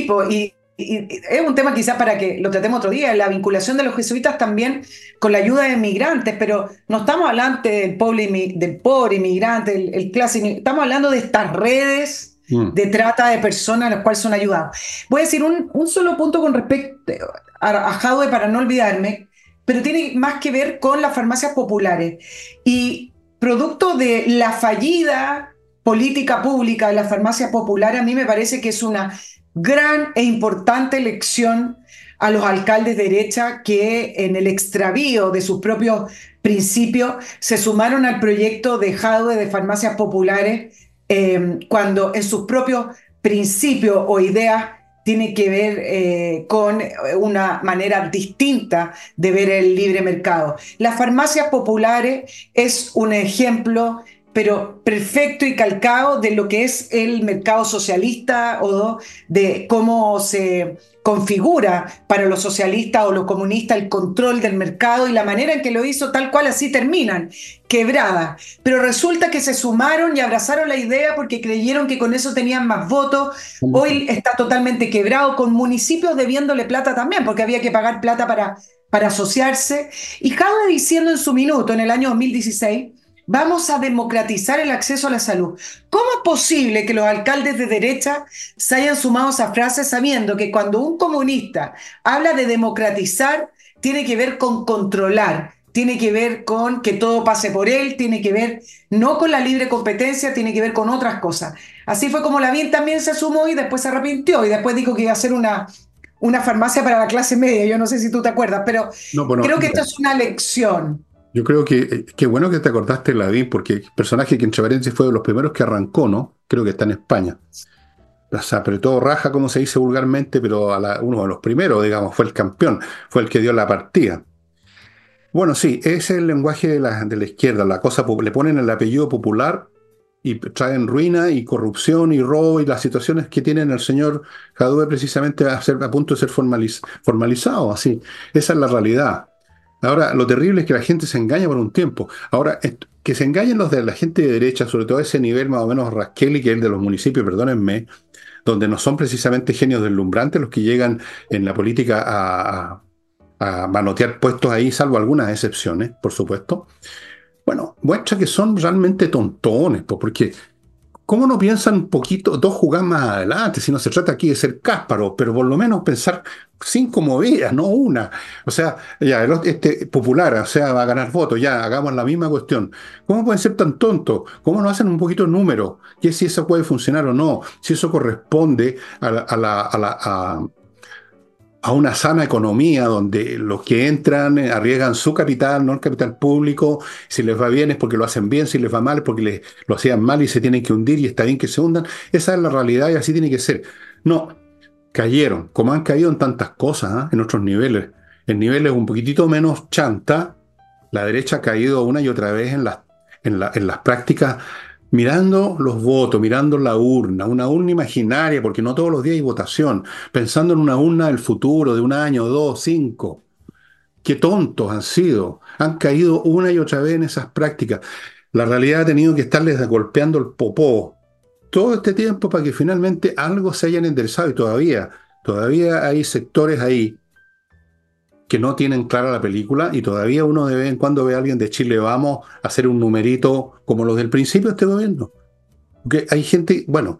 y es un tema quizás para que lo tratemos otro día, la vinculación de los jesuitas también con la ayuda de migrantes, pero no estamos hablando del pobre inmigrante, el clásico, estamos hablando de estas redes Mm. de trata de personas a las cuales son ayudados. Voy a decir un solo punto con respecto a Jadwe para no olvidarme, pero tiene más que ver con las farmacias populares. Y producto de la fallida política pública de las farmacias populares, a mí me parece que es una gran e importante lección a los alcaldes de derecha que en el extravío de sus propios principios se sumaron al proyecto de Jadwe de farmacias populares, cuando en sus propios principios o ideas tiene que ver con una manera distinta de ver el libre mercado. Las farmacias populares es un ejemplo, pero perfecto y calcado de lo que es el mercado socialista o de cómo se configura para los socialistas o los comunistas el control del mercado y la manera en que lo hizo, tal cual así terminan, quebrada. Pero resulta que se sumaron y abrazaron la idea porque creyeron que con eso tenían más votos. Hoy está totalmente quebrado, con municipios debiéndole plata también, porque había que pagar plata para asociarse. Y Jadwe diciendo en su minuto, en el año 2016, vamos a democratizar el acceso a la salud. ¿Cómo es posible que los alcaldes de derecha se hayan sumado a esa frase sabiendo que cuando un comunista habla de democratizar, tiene que ver con controlar, tiene que ver con que todo pase por él, tiene que ver no con la libre competencia, tiene que ver con otras cosas? Así fue como Lavín también se sumó y después se arrepintió y después dijo que iba a hacer una farmacia para la clase media. Yo no sé si tú te acuerdas, pero No, bueno, creo que esto mira, es una lección. yo creo que qué bueno que te acordaste de Lavín, porque el personaje que entre paréntesis fue de los primeros que arrancó, ¿no? Creo que está en España. O sea, apretó raja, como se dice vulgarmente, pero uno de los primeros, digamos, fue el campeón, fue el que dio la partida. Bueno, sí, ese es el lenguaje de la izquierda, la cosa, le ponen el apellido popular y traen ruina y corrupción y robo, y las situaciones que tiene el señor Jadwe precisamente a punto de ser formalizado, así. Esa es la realidad. Ahora, lo terrible es que la gente se engaña por un tiempo. Ahora, que se engañen los de la gente de derecha, sobre todo a ese nivel más o menos rasqueli, que es el de los municipios, perdónenme, donde no son precisamente genios deslumbrantes los que llegan en la política a manotear puestos ahí, salvo algunas excepciones, por supuesto. Bueno, muestra que son realmente tontones, pues, porque ¿cómo no piensan un poquito, dos jugadas más adelante? Si no se trata aquí de ser Cásparo, pero por lo menos pensar 5 movidas, no una. O sea, ya, este popular, o sea, va a ganar votos, ya, hagamos la misma cuestión. ¿Cómo pueden ser tan tontos? ¿Cómo no hacen un poquito de número? ¿Qué si eso puede funcionar o no? Si eso corresponde a una sana economía donde los que entran arriesgan su capital, no el capital público. Si les va bien es porque lo hacen bien, si les va mal es porque lo hacían mal y se tienen que hundir y está bien que se hundan. Esa es la realidad y así tiene que ser. No, cayeron, como han caído en tantas cosas, ¿ah? En otros niveles. En niveles un poquitito menos chanta, la derecha ha caído una y otra vez en las prácticas, mirando los votos, mirando la urna, una urna imaginaria, porque no todos los días hay votación, pensando en una urna del futuro, de un año, dos, cinco. Qué tontos han sido, han caído una y otra vez en esas prácticas. La realidad ha tenido que estarles golpeando el popó todo este tiempo para que finalmente algo se hayan enderezado y todavía hay sectores ahí que no tienen clara la película y todavía uno de vez en cuando ve a alguien de Chile, vamos a hacer un numerito como los del principio de este gobierno. Porque hay gente, bueno,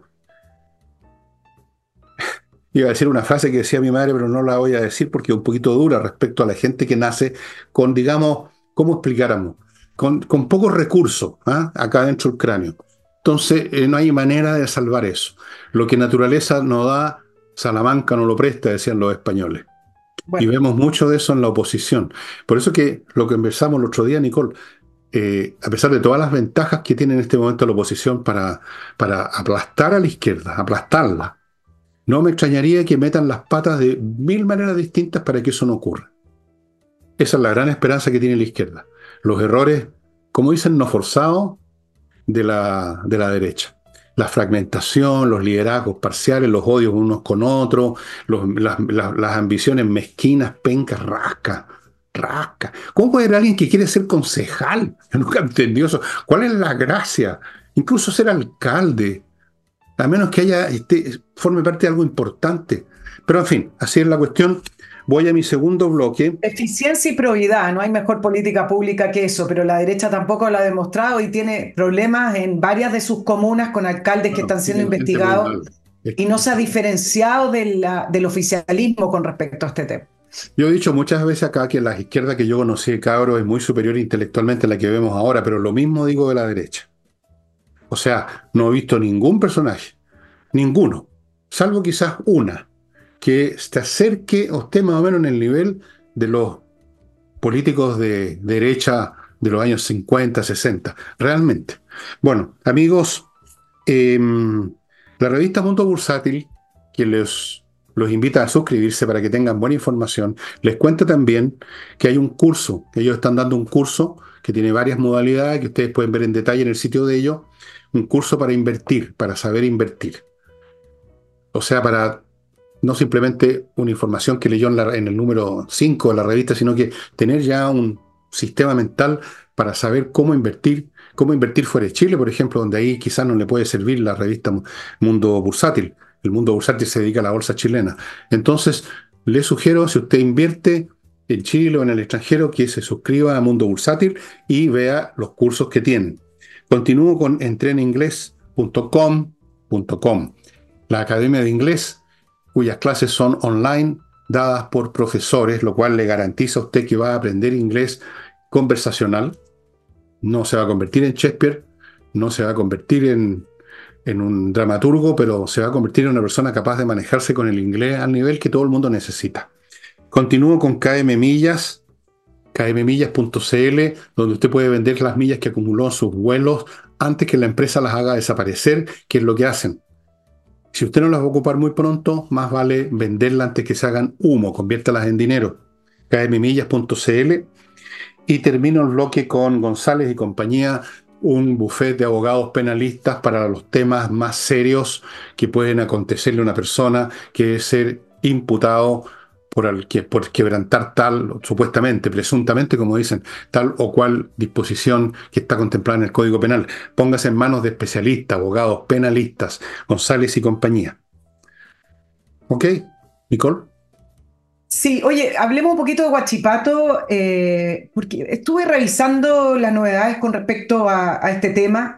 iba a decir una frase que decía mi madre, pero no la voy a decir porque es un poquito dura respecto a la gente que nace con, digamos, ¿cómo explicáramos? Con pocos recursos, ¿ah? Acá dentro del cráneo. Entonces, no hay manera de salvar eso. Lo que naturaleza no da, Salamanca no lo presta, decían los españoles. Y Bueno, vemos mucho de eso en la oposición. Por eso que lo que conversamos el otro día, Nicole, a pesar de todas las ventajas que tiene en este momento la oposición para aplastar a la izquierda, aplastarla, no me extrañaría que metan las patas de mil maneras distintas para que eso no ocurra. Esa es la gran esperanza que tiene la izquierda. Los errores, como dicen, no forzados de la derecha. La fragmentación, los liderazgos parciales, los odios unos con otros, las ambiciones mezquinas, pencas, rasca, rasca. ¿Cómo puede haber alguien que quiere ser concejal? Yo nunca entendí eso. ¿Cuál es la gracia? Incluso ser alcalde, a menos que forme parte de algo importante. Pero en fin, así es la cuestión. Voy a mi segundo bloque. eficiencia y probidad, no hay mejor política pública que eso, pero la derecha tampoco lo ha demostrado y tiene problemas en varias de sus comunas con alcaldes que Bueno, están siendo tienen gente muy investigados mala. y no se ha diferenciado del oficialismo con respecto a este tema. Yo he dicho muchas veces acá que la izquierda que yo conocí de cabro es muy superior intelectualmente a la que vemos ahora, pero lo mismo digo de la derecha. O sea, no he visto ningún personaje, ninguno, salvo quizás una, que se acerque o esté más o menos en el nivel de los políticos de derecha de los años 50, 60, realmente. Bueno, amigos, la revista Mundo Bursátil, que los invita a suscribirse para que tengan buena información, les cuenta también que hay un curso, que ellos están dando un curso que tiene varias modalidades que ustedes pueden ver en detalle en el sitio de ellos, un curso para invertir, para saber invertir. O sea, para no simplemente una información que leyó en el número 5 de la revista, sino que tener ya un sistema mental para saber cómo invertir fuera de Chile, por ejemplo, donde ahí quizás no le puede servir la revista Mundo Bursátil. El Mundo Bursátil se dedica a la bolsa chilena. Entonces, le sugiero, si usted invierte en Chile o en el extranjero, que se suscriba a Mundo Bursátil y vea los cursos que tienen. Continúo con entreninglés.com, la academia de inglés cuyas clases son online, dadas por profesores, lo cual le garantiza a usted que va a aprender inglés conversacional. No se va a convertir en Shakespeare, no se va a convertir en un dramaturgo, pero se va a convertir en una persona capaz de manejarse con el inglés al nivel que todo el mundo necesita. Continúo con KM Millas, kmmillas.cl, donde usted puede vender las millas que acumuló en sus vuelos antes que la empresa las haga desaparecer, que es lo que hacen. Si usted no las va a ocupar muy pronto, más vale venderlas antes que se hagan humo, conviértalas en dinero. kmmillas.cl. Y termino el bloque con González y compañía, un buffet de abogados penalistas para los temas más serios que pueden acontecerle a una persona, que es ser imputado por quebrantar tal, supuestamente, presuntamente, como dicen, tal o cual disposición que está contemplada en el Código Penal. Póngase en manos de especialistas, abogados penalistas, González y compañía. ¿Ok, Nicole? Sí, oye, hablemos un poquito de Huachipato, porque estuve revisando las novedades con respecto a este tema,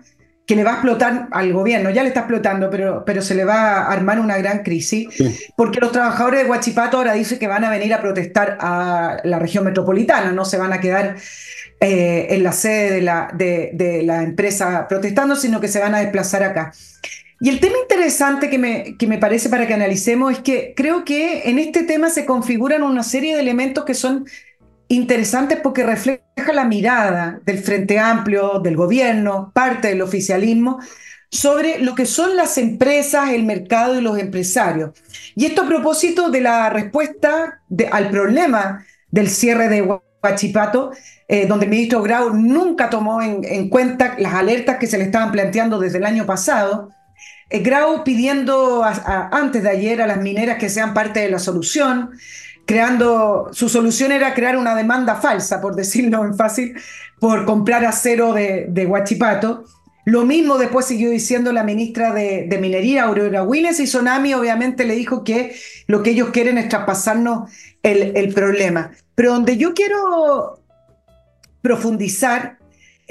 que le va a explotar al gobierno, ya le está explotando, pero se le va a armar una gran crisis, Sí. porque los trabajadores de Huachipato ahora dicen que van a venir a protestar a la región metropolitana, no se van a quedar en la sede de la empresa protestando, sino que se van a desplazar acá. Y el tema interesante que me parece para que analicemos es que creo que en este tema se configuran una serie de elementos que son interesantes porque refleja la mirada del Frente Amplio, del gobierno, parte del oficialismo, sobre lo que son las empresas, el mercado y los empresarios. Y esto a propósito de la respuesta al problema del cierre de Huachipato, donde el ministro Grau nunca tomó en cuenta las alertas que se le estaban planteando desde el año pasado. Grau pidiendo antes de ayer a las mineras que sean parte de la solución, su solución era crear una demanda falsa, por decirlo en fácil, por comprar acero de Huachipato. Lo mismo después siguió diciendo la ministra de Minería, Aurora Willis, y Sonami obviamente le dijo que lo que ellos quieren es traspasarnos el problema. Pero donde yo quiero profundizar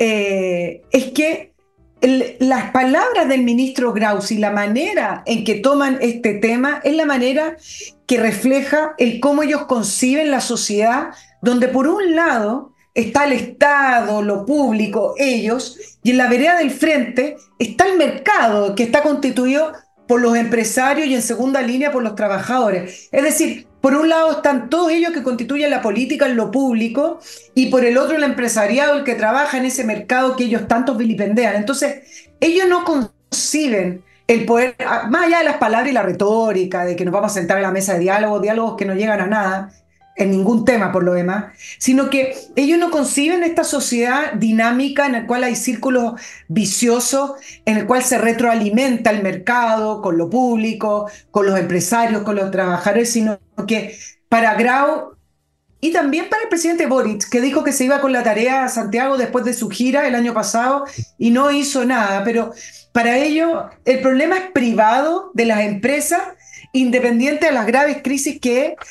es que las palabras del ministro Graus y la manera en que toman este tema es la manera que refleja el cómo ellos conciben la sociedad, donde por un lado está el Estado, lo público, ellos, y en la vereda del frente está el mercado, que está constituido por los empresarios y en segunda línea por los trabajadores. Es decir, por un lado están todos ellos que constituyen la política en lo público y por el otro el empresariado, el que trabaja en ese mercado que ellos tantos vilipendean. Entonces, ellos no conciben el poder, más allá de las palabras y la retórica, de que nos vamos a sentar a la mesa de diálogo, diálogos que no llegan a nada, en ningún tema por lo demás, sino que ellos no conciben esta sociedad dinámica en la cual hay círculos viciosos, en el cual se retroalimenta el mercado con lo público, con los empresarios, con los trabajadores, sino que para Grau y también para el presidente Boric, que dijo que se iba con la tarea a Santiago después de su gira el año pasado y no hizo nada, pero para ellos el problema es privado de las empresas, independiente de las graves crisis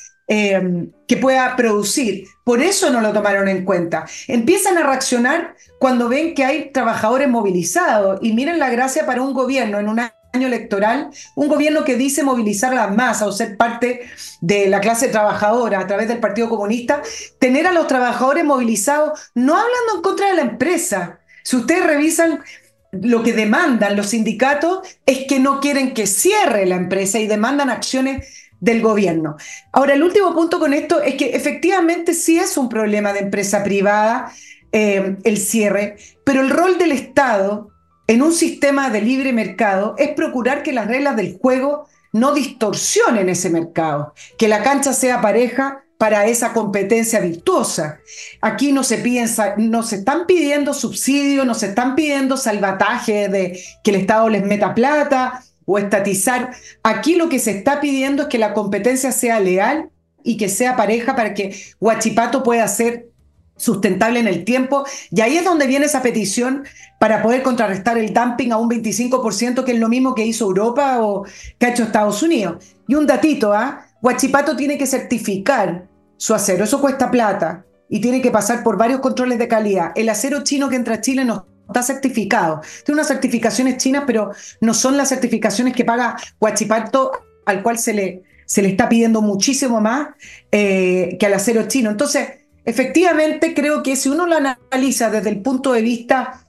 que pueda producir. Por eso no lo tomaron en cuenta. Empiezan a reaccionar cuando ven que hay trabajadores movilizados y miren la gracia para un gobierno en un año electoral, un gobierno que dice movilizar a las masas o ser parte de la clase trabajadora a través del Partido Comunista, tener a los trabajadores movilizados no hablando en contra de la empresa. Si ustedes revisan lo que demandan los sindicatos es que no quieren que cierre la empresa y demandan acciones del gobierno. Ahora, el último punto con esto es que efectivamente sí es un problema de empresa privada el cierre, pero el rol del Estado en un sistema de libre mercado es procurar que las reglas del juego no distorsionen ese mercado, que la cancha sea pareja para esa competencia virtuosa. Aquí no se están pidiendo subsidios, no se están pidiendo salvataje de que el Estado les meta plata o estatizar. Aquí lo que se está pidiendo es que la competencia sea leal y que sea pareja para que Huachipato pueda ser sustentable en el tiempo, y ahí es donde viene esa petición para poder contrarrestar el dumping a un 25%, que es lo mismo que hizo Europa o que ha hecho Estados Unidos. Y un datito, Huachipato tiene que certificar su acero, eso cuesta plata, y tiene que pasar por varios controles de calidad. El acero chino que entra a Chile no está certificado. Tiene unas certificaciones chinas, pero no son las certificaciones que paga Huachipato, al cual se le está pidiendo muchísimo más que al acero chino. Entonces, efectivamente, creo que si uno lo analiza desde el punto de vista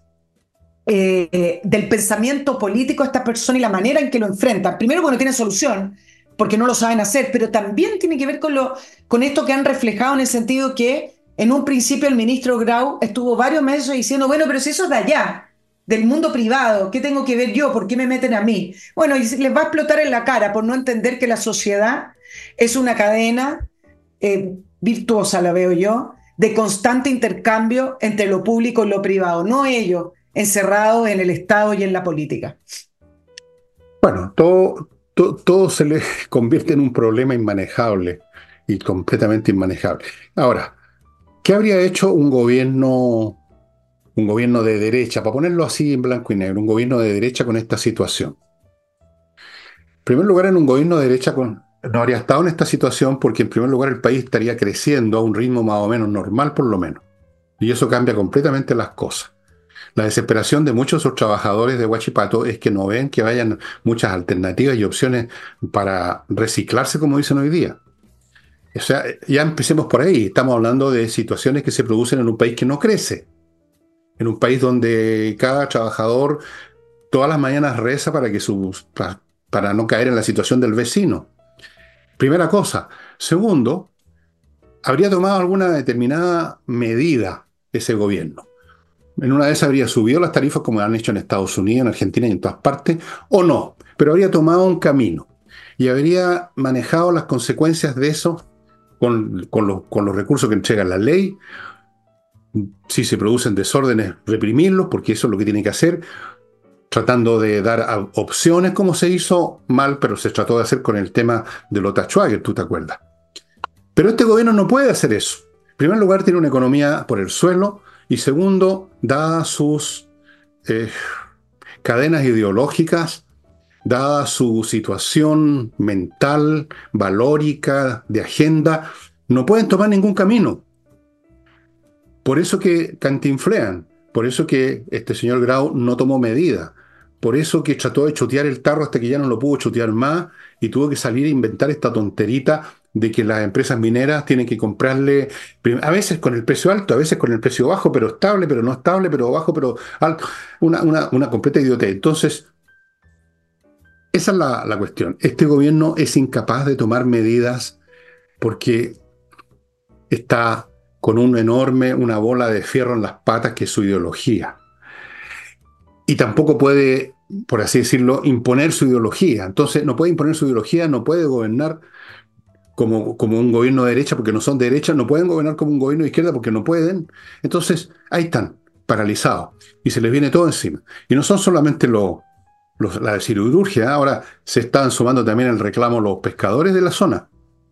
del pensamiento político de esta persona y la manera en que lo enfrentan, primero porque no tiene solución, porque no lo saben hacer, pero también tiene que ver con esto que han reflejado en el sentido que en un principio el ministro Grau estuvo varios meses diciendo, bueno, pero si eso es de allá, del mundo privado, ¿qué tengo que ver yo? ¿Por qué me meten a mí? Bueno, y les va a explotar en la cara por no entender que la sociedad es una cadena virtuosa, la veo yo, de constante intercambio entre lo público y lo privado, no ellos encerrados en el Estado y en la política. Bueno, todo se le convierte en un problema inmanejable y completamente inmanejable. Ahora, ¿qué habría hecho un gobierno de derecha, para ponerlo así en blanco y negro, un gobierno de derecha con esta situación? En primer lugar, en un gobierno de derecha no habría estado en esta situación porque en primer lugar el país estaría creciendo a un ritmo más o menos normal por lo menos. Y eso cambia completamente las cosas. La desesperación de muchos de esos trabajadores de Huachipato es que no ven que vayan muchas alternativas y opciones para reciclarse, como dicen hoy día. O sea, ya empecemos por ahí. Estamos hablando de situaciones que se producen en un país que no crece, en un país donde cada trabajador todas las mañanas reza para que para no caer en la situación del vecino. Primera cosa. Segundo, habría tomado alguna determinada medida ese gobierno. En una de esas habría subido las tarifas como han hecho en Estados Unidos, en Argentina y en todas partes, o no, pero habría tomado un camino y habría manejado las consecuencias de eso con los recursos que entrega la ley. Si se producen desórdenes, reprimirlos, porque eso es lo que tiene que hacer, tratando de dar opciones, como se hizo mal, pero se trató de hacer con el tema de Lota Schwager, tú te acuerdas. Pero este gobierno no puede hacer eso. En primer lugar, tiene una economía por el suelo, y segundo, dadas sus eh, cadenas ideológicas, dada su situación mental, valórica, de agenda, no pueden tomar ningún camino. Por eso que cantinflean, por eso que este señor Grau no tomó medida, por eso que trató de chotear el tarro hasta que ya no lo pudo chotear más y tuvo que salir a inventar esta tonterita de que las empresas mineras tienen que comprarle, a veces con el precio alto, a veces con el precio bajo, pero estable, pero no estable, pero bajo, pero alto. Una completa idiotez. Entonces, esa es la cuestión. Este gobierno es incapaz de tomar medidas porque está con una bola de fierro en las patas que es su ideología. Y tampoco puede, por así decirlo, imponer su ideología. Entonces, no puede imponer su ideología, no puede gobernar como un gobierno de derecha porque no son de derecha, no pueden gobernar como un gobierno de izquierda porque no pueden. Entonces, ahí están, paralizados. Y se les viene todo encima. Y no son solamente la siderurgia, ahora se están sumando también el reclamo los pescadores de la zona.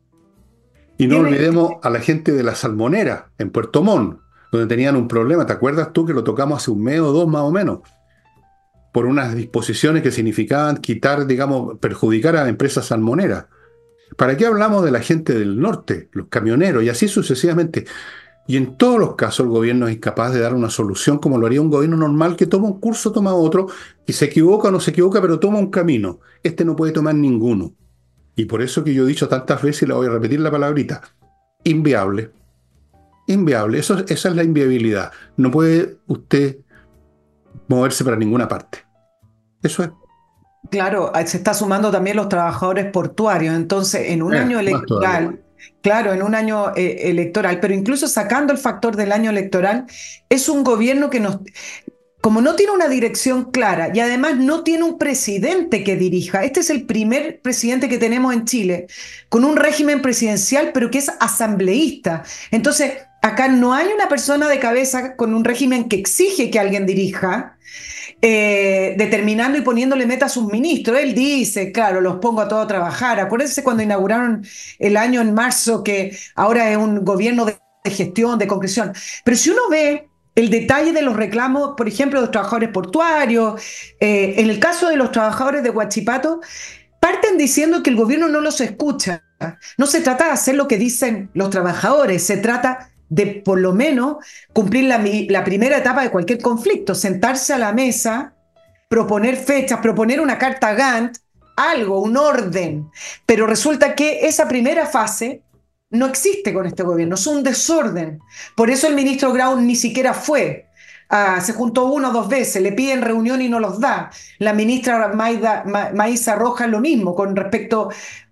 Y no Tiene, olvidemos a la gente de la Salmonera, en Puerto Montt, donde tenían un problema. ¿Te acuerdas tú que lo tocamos hace un mes o dos más o menos? Por unas disposiciones que significaban quitar, digamos, perjudicar a empresas salmoneras. ¿Para qué hablamos de la gente del norte, los camioneros y así sucesivamente? Y en todos los casos el gobierno es incapaz de dar una solución como lo haría un gobierno normal que toma un curso, toma otro, y se equivoca o no se equivoca, pero toma un camino. Este no puede tomar ninguno. Y por eso que yo he dicho tantas veces, y le voy a repetir la palabrita, inviable. Inviable. Esa es la inviabilidad. No puede usted moverse para ninguna parte. Eso es. claro, se está sumando también los trabajadores portuarios. Entonces, en un año Más todavía. electoral, claro, en un año electoral, pero incluso sacando el factor del año electoral, es un gobierno que nos, como no tiene una dirección clara y además no tiene un presidente que dirija, este es el primer presidente que tenemos en Chile con un régimen presidencial, pero que es asambleísta. Entonces, acá no hay una persona de cabeza con un régimen que exige que alguien dirija, determinando y poniéndole meta a sus ministros. Él dice, claro, los pongo a todos a trabajar. Acuérdense cuando inauguraron el año en marzo, que ahora es un gobierno de gestión, de concreción. Pero si uno ve el detalle de los reclamos, por ejemplo, de los trabajadores portuarios, en el caso de los trabajadores de Huachipato, parten diciendo que el gobierno no los escucha. No se trata de hacer lo que dicen los trabajadores, se trata de por lo menos cumplir la primera etapa de cualquier conflicto, sentarse a la mesa, proponer fechas, proponer una carta Gantt, algo, un orden. Pero resulta que esa primera fase no existe con este gobierno, es un desorden. Por eso el ministro Grau ni siquiera fue. Se juntó una o dos veces, le piden reunión y no los da. La ministra Maísa Rojas lo mismo con respecto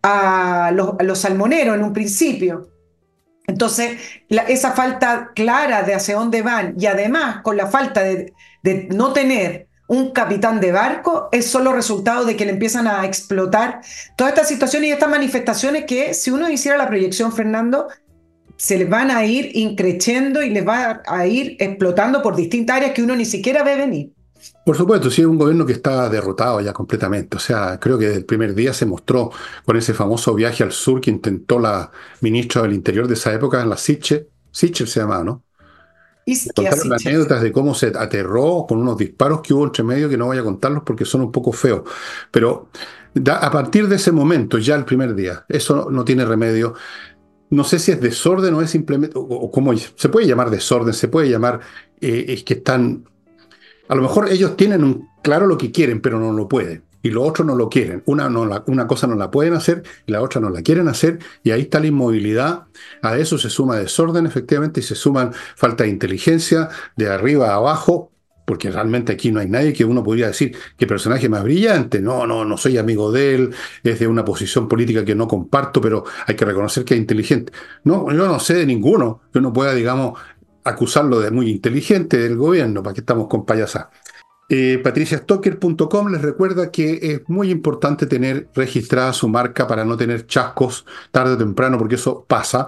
a los salmoneros en un principio. Entonces, esa falta clara de hacia dónde van y además con la falta de no tener un capitán de barco es solo resultado de que le empiezan a explotar todas estas situaciones y estas manifestaciones que si uno hiciera la proyección, Fernando, se les van a ir increciendo y les va a ir explotando por distintas áreas que uno ni siquiera ve venir. Por supuesto, sí, es un gobierno que está derrotado ya completamente. O sea, creo que desde el primer día se mostró con ese famoso viaje al sur que intentó la ministra del Interior de esa época, la Sichel, Sichel se llamaba, ¿no? Me Isquia contaron Sichel. anécdotas de cómo se aterró con unos disparos que hubo entre medio que no voy a contarlos porque son un poco feos. Pero a partir de ese momento, ya el primer día, eso no tiene remedio. No sé si es desorden o es simplemente, o cómo se puede llamar desorden, se puede llamar, es que están A lo mejor ellos tienen claro lo que quieren, pero no lo pueden. Y los otros no lo quieren. Una cosa no la pueden hacer y la otra no la quieren hacer. Y ahí está la inmovilidad. A eso se suma desorden, efectivamente, y se suman falta de inteligencia de arriba a abajo, porque realmente aquí no hay nadie que uno podría decir qué personaje más brillante. No, no, no soy amigo de él, es de una posición política que no comparto, pero hay que reconocer que es inteligente. No, yo no sé de ninguno que uno pueda, digamos, acusarlo de muy inteligente del gobierno. ¿Para qué estamos con payasadas? patriciastocker.com les recuerda que es muy importante tener registrada su marca para no tener chascos tarde o temprano, porque eso pasa.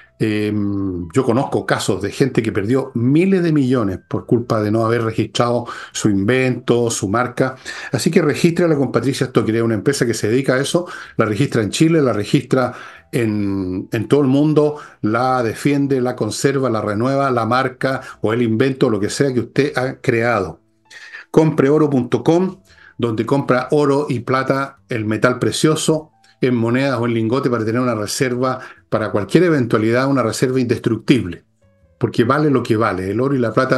Yo conozco casos de gente que perdió miles de millones por culpa de no haber registrado su invento, su marca. Así que regístrala con Patricia Stocker, es una empresa que se dedica a eso, la registra en Chile, la registra en todo el mundo, la defiende, la conserva, la renueva, la marca o el invento, lo que sea que usted ha creado. Compreoro.com, donde compra oro y plata, el metal precioso, en monedas o en lingote para tener una reserva para cualquier eventualidad, una reserva indestructible, porque vale lo que vale. El oro y la plata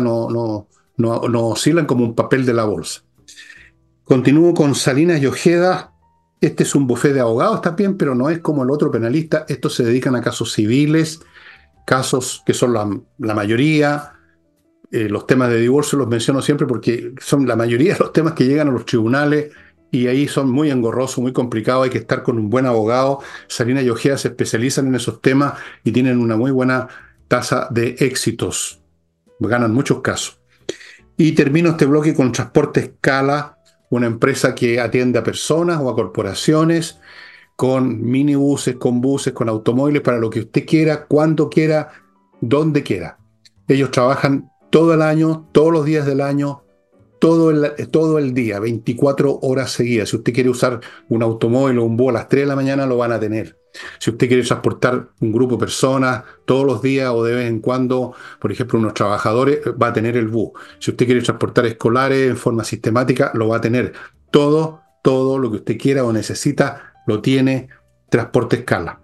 no oscilan como un papel de la bolsa. Continúo con Salinas y Ojeda. Este es un bufete de abogados también, pero no es como el otro penalista. Estos se dedican a casos civiles, casos que son la mayoría. Los temas de divorcio los menciono siempre porque son la mayoría de los temas que llegan a los tribunales y ahí son muy engorrosos, muy complicados. Hay que estar con un buen abogado. Salinas y Ojeda se especializan en esos temas y tienen una muy buena tasa de éxitos. Ganan muchos casos. Y termino este bloque con Transporte Escala, una empresa que atiende a personas o a corporaciones con minibuses, con buses, con automóviles, para lo que usted quiera, cuando quiera, donde quiera. Ellos trabajan todo el año, todos los días del año, todo el día, 24 horas seguidas. Si usted quiere usar un automóvil o un bus a las 3 de la mañana, lo van a tener. Si usted quiere transportar un grupo de personas todos los días o de vez en cuando, por ejemplo, unos trabajadores, va a tener el bus. Si usted quiere transportar escolares en forma sistemática, lo va a tener. Todo lo que usted quiera o necesita, lo tiene Transporte Escala.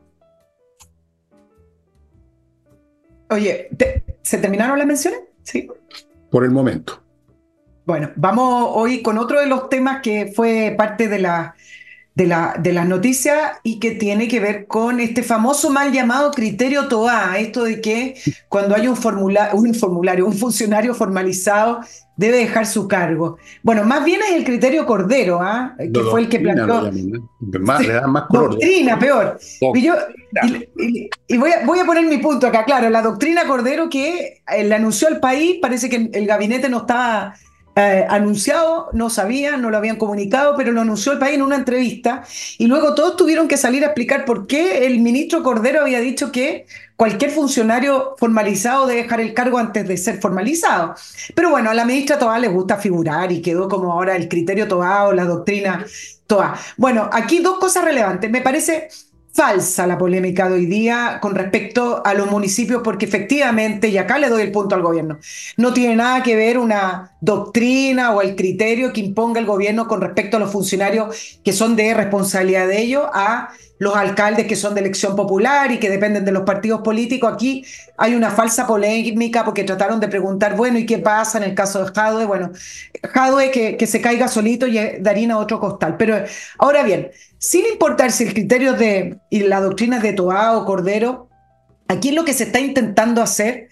Oye, ¿se terminaron las menciones? Sí. Por el momento. Bueno, vamos hoy con otro de los temas que fue parte de las noticias y que tiene que ver con este famoso mal llamado criterio TOA, esto de que cuando hay un funcionario formalizado debe dejar su cargo. Bueno, más bien es el criterio Cordero, que fue el que Doctrina lo planteó. llaman, ¿no? Le dan más color. Doctrina, peor. Y, yo, Doctrina. y voy a poner mi punto acá, claro, la doctrina Cordero que le anunció al país, parece que el gabinete no estaba anunciado, no sabían, no lo habían comunicado, pero lo anunció el país en una entrevista y luego todos tuvieron que salir a explicar por qué el ministro Cordero había dicho que cualquier funcionario formalizado debe dejar el cargo antes de ser formalizado. Pero bueno, a la ministra Toá le gusta figurar y quedó como ahora el criterio Toá o la doctrina Toá. Bueno, aquí dos cosas relevantes. Me parece falsa la polémica de hoy día con respecto a los municipios, porque efectivamente, y acá le doy el punto al gobierno, no tiene nada que ver una doctrina o el criterio que imponga el gobierno con respecto a los funcionarios que son de responsabilidad de ellos a los alcaldes que son de elección popular y que dependen de los partidos políticos. Aquí hay una falsa polémica porque trataron de preguntar, bueno, ¿y qué pasa en el caso de Jadwe? Bueno, Jadwe que se caiga solito y de harina a otro costal. Pero ahora bien, sin importar si el criterio y la doctrina es de Toá o Cordero, aquí lo que se está intentando hacer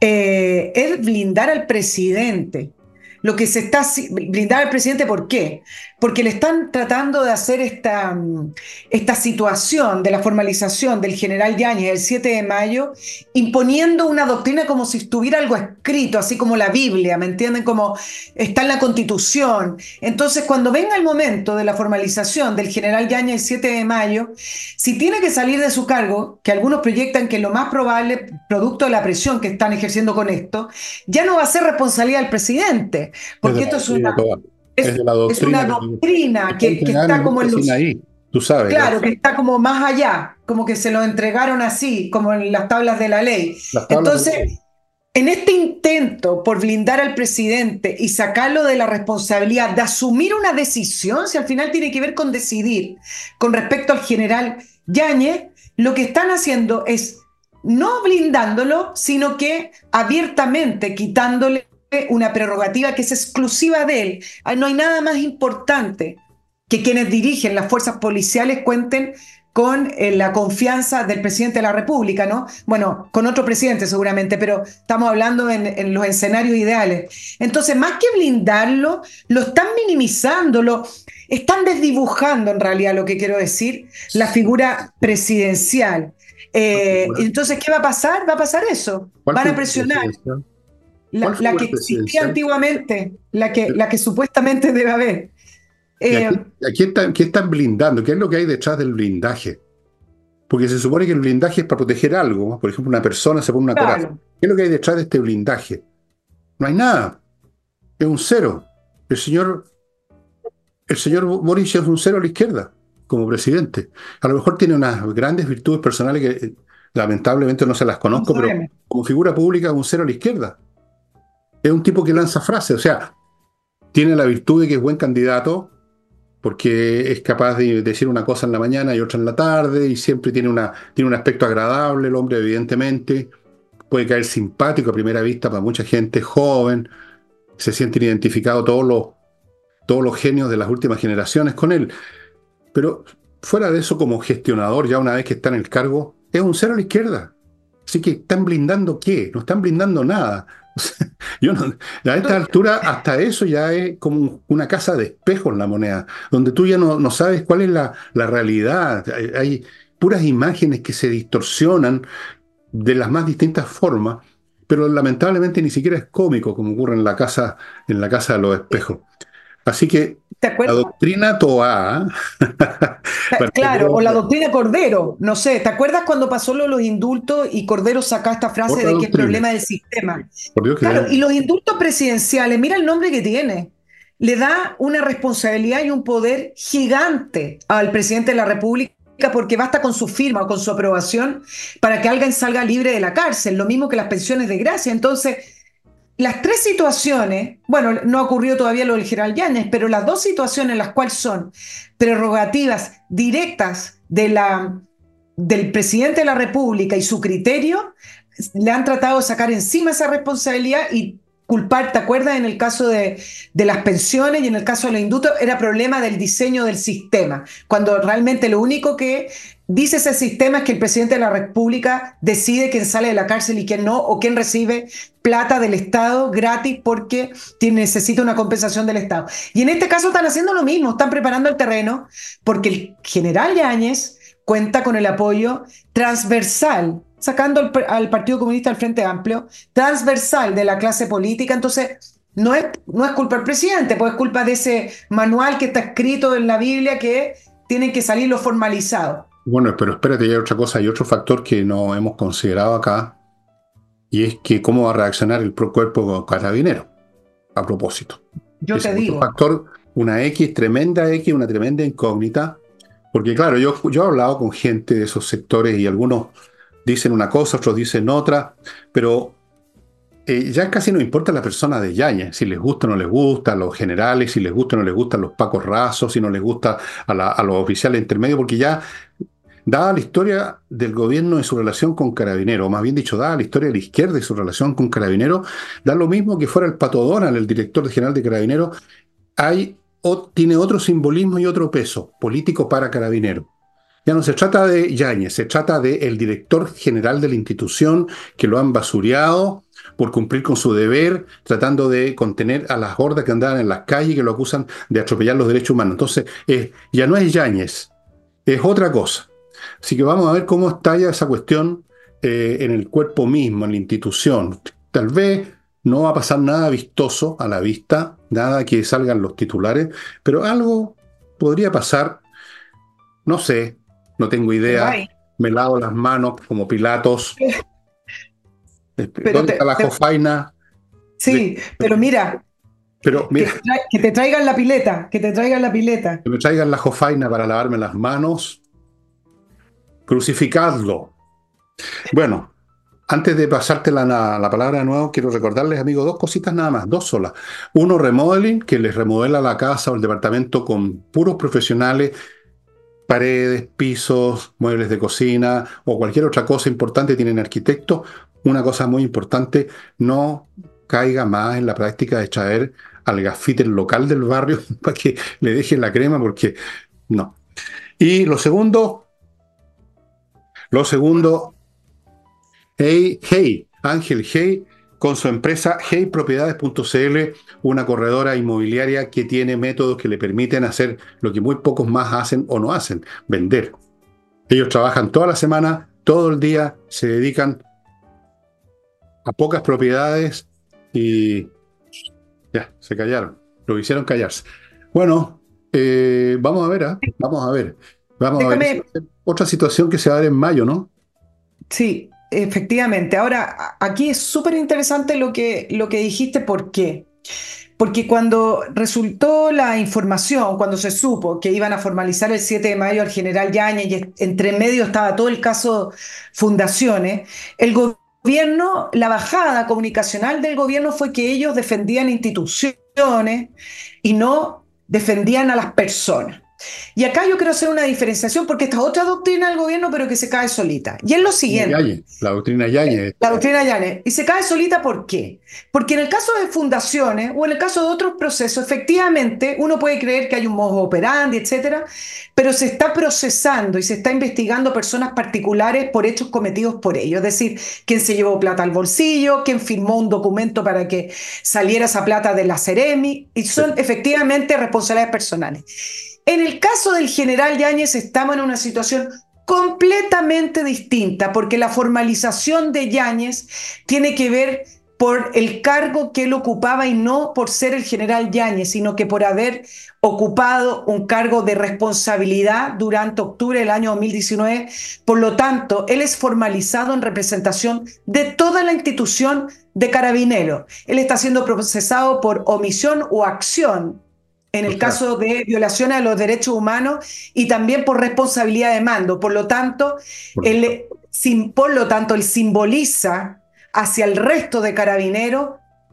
es blindar al presidente. Lo que se está blindar al presidente, ¿por qué? Porque le están tratando de hacer esta situación de la formalización del general Yáñez el 7 de mayo, imponiendo una doctrina como si estuviera algo escrito, así como la Biblia, ¿me entienden? Como está en la Constitución. Entonces, cuando venga el momento de la formalización del general Yáñez el 7 de mayo, si tiene que salir de su cargo, que algunos proyectan que lo más probable, producto de la presión que están ejerciendo con esto, ya no va a ser responsabilidad del presidente, porque esto es una doctrina que está como en los... Ahí, tú sabes. Claro, que está como más allá, como que se lo entregaron así, como en las tablas de la ley. Entonces, en este intento por blindar al presidente y sacarlo de la responsabilidad de asumir una decisión, si al final tiene que ver con decidir con respecto al general Yáñez, lo que están haciendo es no blindándolo, sino que abiertamente quitándole una prerrogativa que es exclusiva de él. No hay nada más importante que quienes dirigen las fuerzas policiales cuenten con la confianza del presidente de la República, ¿no? Bueno, con otro presidente seguramente, pero estamos hablando en los escenarios ideales. Entonces, más que blindarlo, lo están minimizando, lo están desdibujando en realidad, lo que quiero decir, la figura presidencial. Entonces, ¿qué va a pasar? Va a pasar eso. ¿Cuál Van a figura presionar presidencial? ¿Cuál la que figura existía presidencial? antiguamente, la que supuestamente debe haber. ¿Y Eh, qué están blindando? ¿Qué es lo que hay detrás del blindaje? Porque se supone que el blindaje es para proteger algo, ¿no? Por ejemplo, una persona se pone una coraza. claro, ¿Qué es lo que hay detrás de este blindaje? No hay nada. Es un cero. El señor, el señor Boric es un cero a la izquierda como presidente. A lo mejor tiene unas grandes virtudes personales que lamentablemente no se las no conozco, pero sabemos. como figura pública es un cero a la izquierda. Es un tipo que lanza frases. O sea, tiene la virtud de que es buen candidato porque es capaz de decir una cosa en la mañana y otra en la tarde, y siempre tiene un aspecto agradable el hombre, evidentemente. Puede caer simpático a primera vista para mucha gente joven, se sienten identificados todos los genios de las últimas generaciones con él. Pero fuera de eso, como gestionador, ya una vez que está en el cargo, es un cero a la izquierda. Así que ¿están blindando qué? No están blindando nada. O sea, a esta altura, hasta eso ya es como una casa de espejos la moneda, donde tú ya no sabes cuál es la realidad. Hay puras imágenes que se distorsionan de las más distintas formas, pero lamentablemente ni siquiera es cómico, como ocurre en la casa de los espejos. Así que ¿Te la acuerdas? doctrina Toa, Claro, o la doctrina Cordero, no sé, ¿te acuerdas cuando pasó lo de los indultos y Cordero saca esta frase otra de que es doctrina, problema del sistema? por Dios que Claro, y tenemos. los indultos presidenciales, mira el nombre que tiene. Le da una responsabilidad y un poder gigante al presidente de la República porque basta con su firma o con su aprobación para que alguien salga libre de la cárcel, lo mismo que las pensiones de gracia. Entonces, las tres situaciones, bueno, no ha ocurrido todavía lo del general Yáñez, pero las dos situaciones en las cuales son prerrogativas directas del presidente de la República y su criterio, le han tratado de sacar encima esa responsabilidad y culpar, ¿te acuerdas? En el caso de las pensiones y en el caso de los indultos, era problema del diseño del sistema, cuando realmente lo único que dice ese sistema es que el presidente de la República decide quién sale de la cárcel y quién no, o quién recibe plata del Estado gratis porque necesita una compensación del Estado. Y en este caso están haciendo lo mismo, están preparando el terreno porque el general Yáñez cuenta con el apoyo transversal, sacando al Partido Comunista al Frente Amplio, transversal de la clase política. Entonces, no es culpa del presidente, pues es culpa de ese manual que está escrito en la Biblia que tienen que salir los formalizados. Bueno, pero espérate, hay otra cosa, hay otro factor que no hemos considerado acá, y es que cómo va a reaccionar el cuerpo carabinero, a propósito. Yo Ese te es otro digo, factor, X, una tremenda incógnita, porque claro, yo he hablado con gente de esos sectores y algunos dicen una cosa, otros dicen otra, pero ya casi no importa la persona de Yañez, si les gusta o no les gusta, a los generales, si les gusta o no les gustan los pacos rasos, si no les gusta a los oficiales intermedios, porque ya, dada la historia del gobierno y su relación con Carabineros, o más bien dicho, dada la historia de la izquierda y su relación con Carabineros, da lo mismo que fuera el Pato Donald, el director general de Carabineros, tiene otro simbolismo y otro peso político para Carabineros. Ya no se trata de Yáñez, se trata del director general de la institución que lo han basureado por cumplir con su deber, tratando de contener a las hordas que andaban en las calles y que lo acusan de atropellar los derechos humanos. Entonces, ya no es Yáñez, es otra cosa. Así que vamos a ver cómo estalla esa cuestión en el cuerpo mismo, en la institución. Tal vez no va a pasar nada vistoso a la vista, nada que salgan los titulares, pero algo podría pasar, no sé, no tengo pero idea. hay. Me lavo las manos como Pilatos. Pero ¿Dónde está la jofaina? sí, pero mira, Pero mira, que te traigan la pileta, que te traigan la pileta. que me traigan la jofaina para lavarme las manos, crucificadlo. Bueno, antes de pasarte la palabra de nuevo, quiero recordarles, amigos, dos cositas nada más, dos solas. Uno, Remodeling, que les remodela la casa o el departamento con puros profesionales, paredes, pisos, muebles de cocina o cualquier otra cosa importante, tienen arquitectos. Una cosa muy importante, no caiga más en la práctica de traer al gafite local del barrio para que le dejen la crema, porque no. Y lo segundo, Ángel Hey, con su empresa heypropiedades.cl, una corredora inmobiliaria que tiene métodos que le permiten hacer lo que muy pocos más hacen o no hacen, vender. Ellos trabajan toda la semana, todo el día, se dedican a pocas propiedades y ya, se callaron, lo hicieron callarse. Bueno, vamos a ver, ¿ah? Vamos a ver. Vamos a ver. Déjame, Otra situación que se va a dar en mayo, ¿no? sí, efectivamente. Ahora, aquí es súper interesante lo que dijiste. ¿Por qué? Porque cuando resultó la información, cuando se supo que iban a formalizar el 7 de mayo al general Yáñez y entre medio estaba todo el caso Fundaciones, el gobierno, la bajada comunicacional del gobierno fue que ellos defendían instituciones y no defendían a las personas. Y acá yo quiero hacer una diferenciación porque esta es otra doctrina del gobierno, pero que se cae solita. Y es lo siguiente. Yáñez, la doctrina Yáñez. La doctrina Yáñez. Y se cae solita, ¿por qué? Porque en el caso de fundaciones o en el caso de otros procesos, efectivamente, uno puede creer que hay un modus operandi, etcétera, pero se está procesando y se está investigando personas particulares por hechos cometidos por ellos. Es decir, quién se llevó plata al bolsillo, quién firmó un documento para que saliera esa plata de la Ceremi, y son efectivamente responsabilidades personales. En el caso del general Yáñez estamos en una situación completamente distinta, porque la formalización de Yáñez tiene que ver por el cargo que él ocupaba y no por ser el general Yáñez, sino que por haber ocupado un cargo de responsabilidad durante octubre del año 2019. Por lo tanto, él es formalizado en representación de toda la institución de Carabineros. Él está siendo procesado por omisión o acción en O el sea, caso de violaciones a los derechos humanos y también por responsabilidad de mando. por- Por lo tanto, él simboliza hacia el resto de Carabineros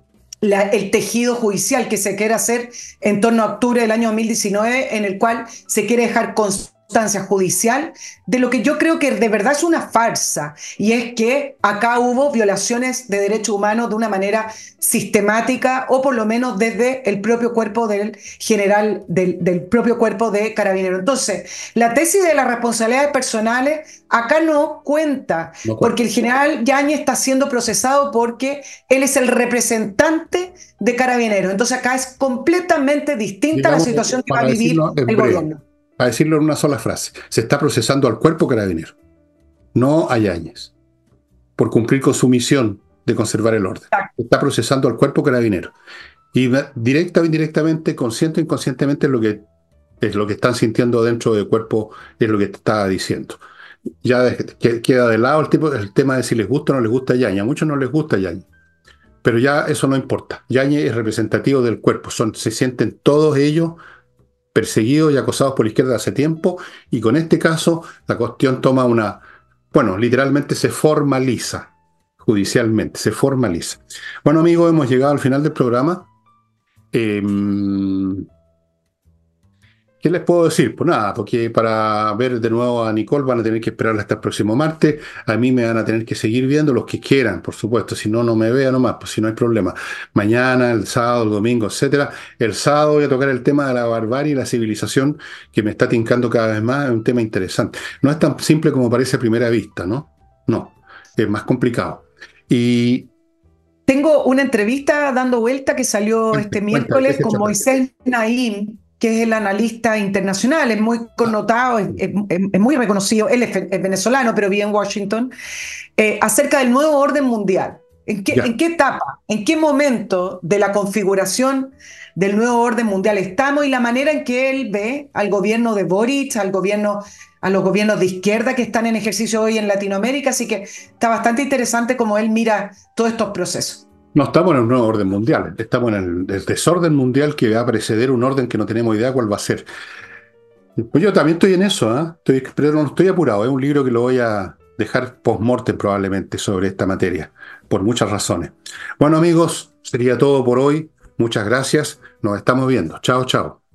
el tejido judicial que se quiere hacer en torno a octubre del año 2019, en el cual se quiere dejar constancia judicial de lo que yo creo que de verdad es una farsa, y es que acá hubo violaciones de derechos humanos de una manera sistemática, o por lo menos desde el propio cuerpo del general, del propio cuerpo de Carabineros. Entonces, la tesis de las responsabilidades personales acá no cuenta, no porque cuenta. el general Yáñez está siendo procesado porque él es el representante de Carabineros. Entonces acá es completamente distinta la Digamos, situación que va a para vivir decirlo en el breve, gobierno. para decirlo en una sola frase, se está procesando al cuerpo carabinero, no a Yáñez, por cumplir con su misión de conservar el orden. Se está procesando al cuerpo carabinero. Y directa o indirectamente, consciente o inconscientemente, es lo que están sintiendo dentro del cuerpo, es lo que te estaba diciendo. Ya queda de lado el tema de si les gusta o no les gusta Yaña. A muchos no les gusta Yaña, pero ya eso no importa. Yaña es representativo del cuerpo. Se sienten todos ellos perseguidos y acosados por la izquierda hace tiempo, y con este caso la cuestión toma bueno, literalmente se formaliza judicialmente, se formaliza. Bueno, amigos, hemos llegado al final del programa. Eh, ¿Qué les puedo decir? Pues nada, porque para ver de nuevo a Nicole van a tener que esperar hasta el próximo martes. A mí me van a tener que seguir viendo los que quieran, por supuesto. Si no, no me vean nomás, pues si no hay problema. Mañana, el sábado, el domingo, etcétera. El sábado voy a tocar el tema de la barbarie y la civilización, que me está tincando cada vez más. Es un tema interesante. No es tan simple como parece a primera vista, ¿no? No, es más complicado. Y Tengo una entrevista dando vuelta que salió este cuenta, ¿de miércoles qué con trata? Moisés Naim, que es el analista internacional, es muy connotado, es muy reconocido. Él es venezolano, pero vive en Washington, acerca del nuevo orden mundial. ¿En Ya. qué etapa, en qué momento de la configuración del nuevo orden mundial estamos, y la manera en que él ve al gobierno de Boric, a los gobiernos de izquierda que están en ejercicio hoy en Latinoamérica? Así que está bastante interesante cómo él mira todos estos procesos. No estamos en un nuevo orden mundial, estamos en el desorden mundial que va a preceder un orden que no tenemos idea cuál va a ser. Pues yo también estoy en eso, ¿ah? Pero no estoy apurado. Es un libro que lo voy a dejar post-mortem probablemente sobre esta materia, por muchas razones. Bueno, amigos, sería todo por hoy. Muchas gracias. Nos estamos viendo. Chao, chao.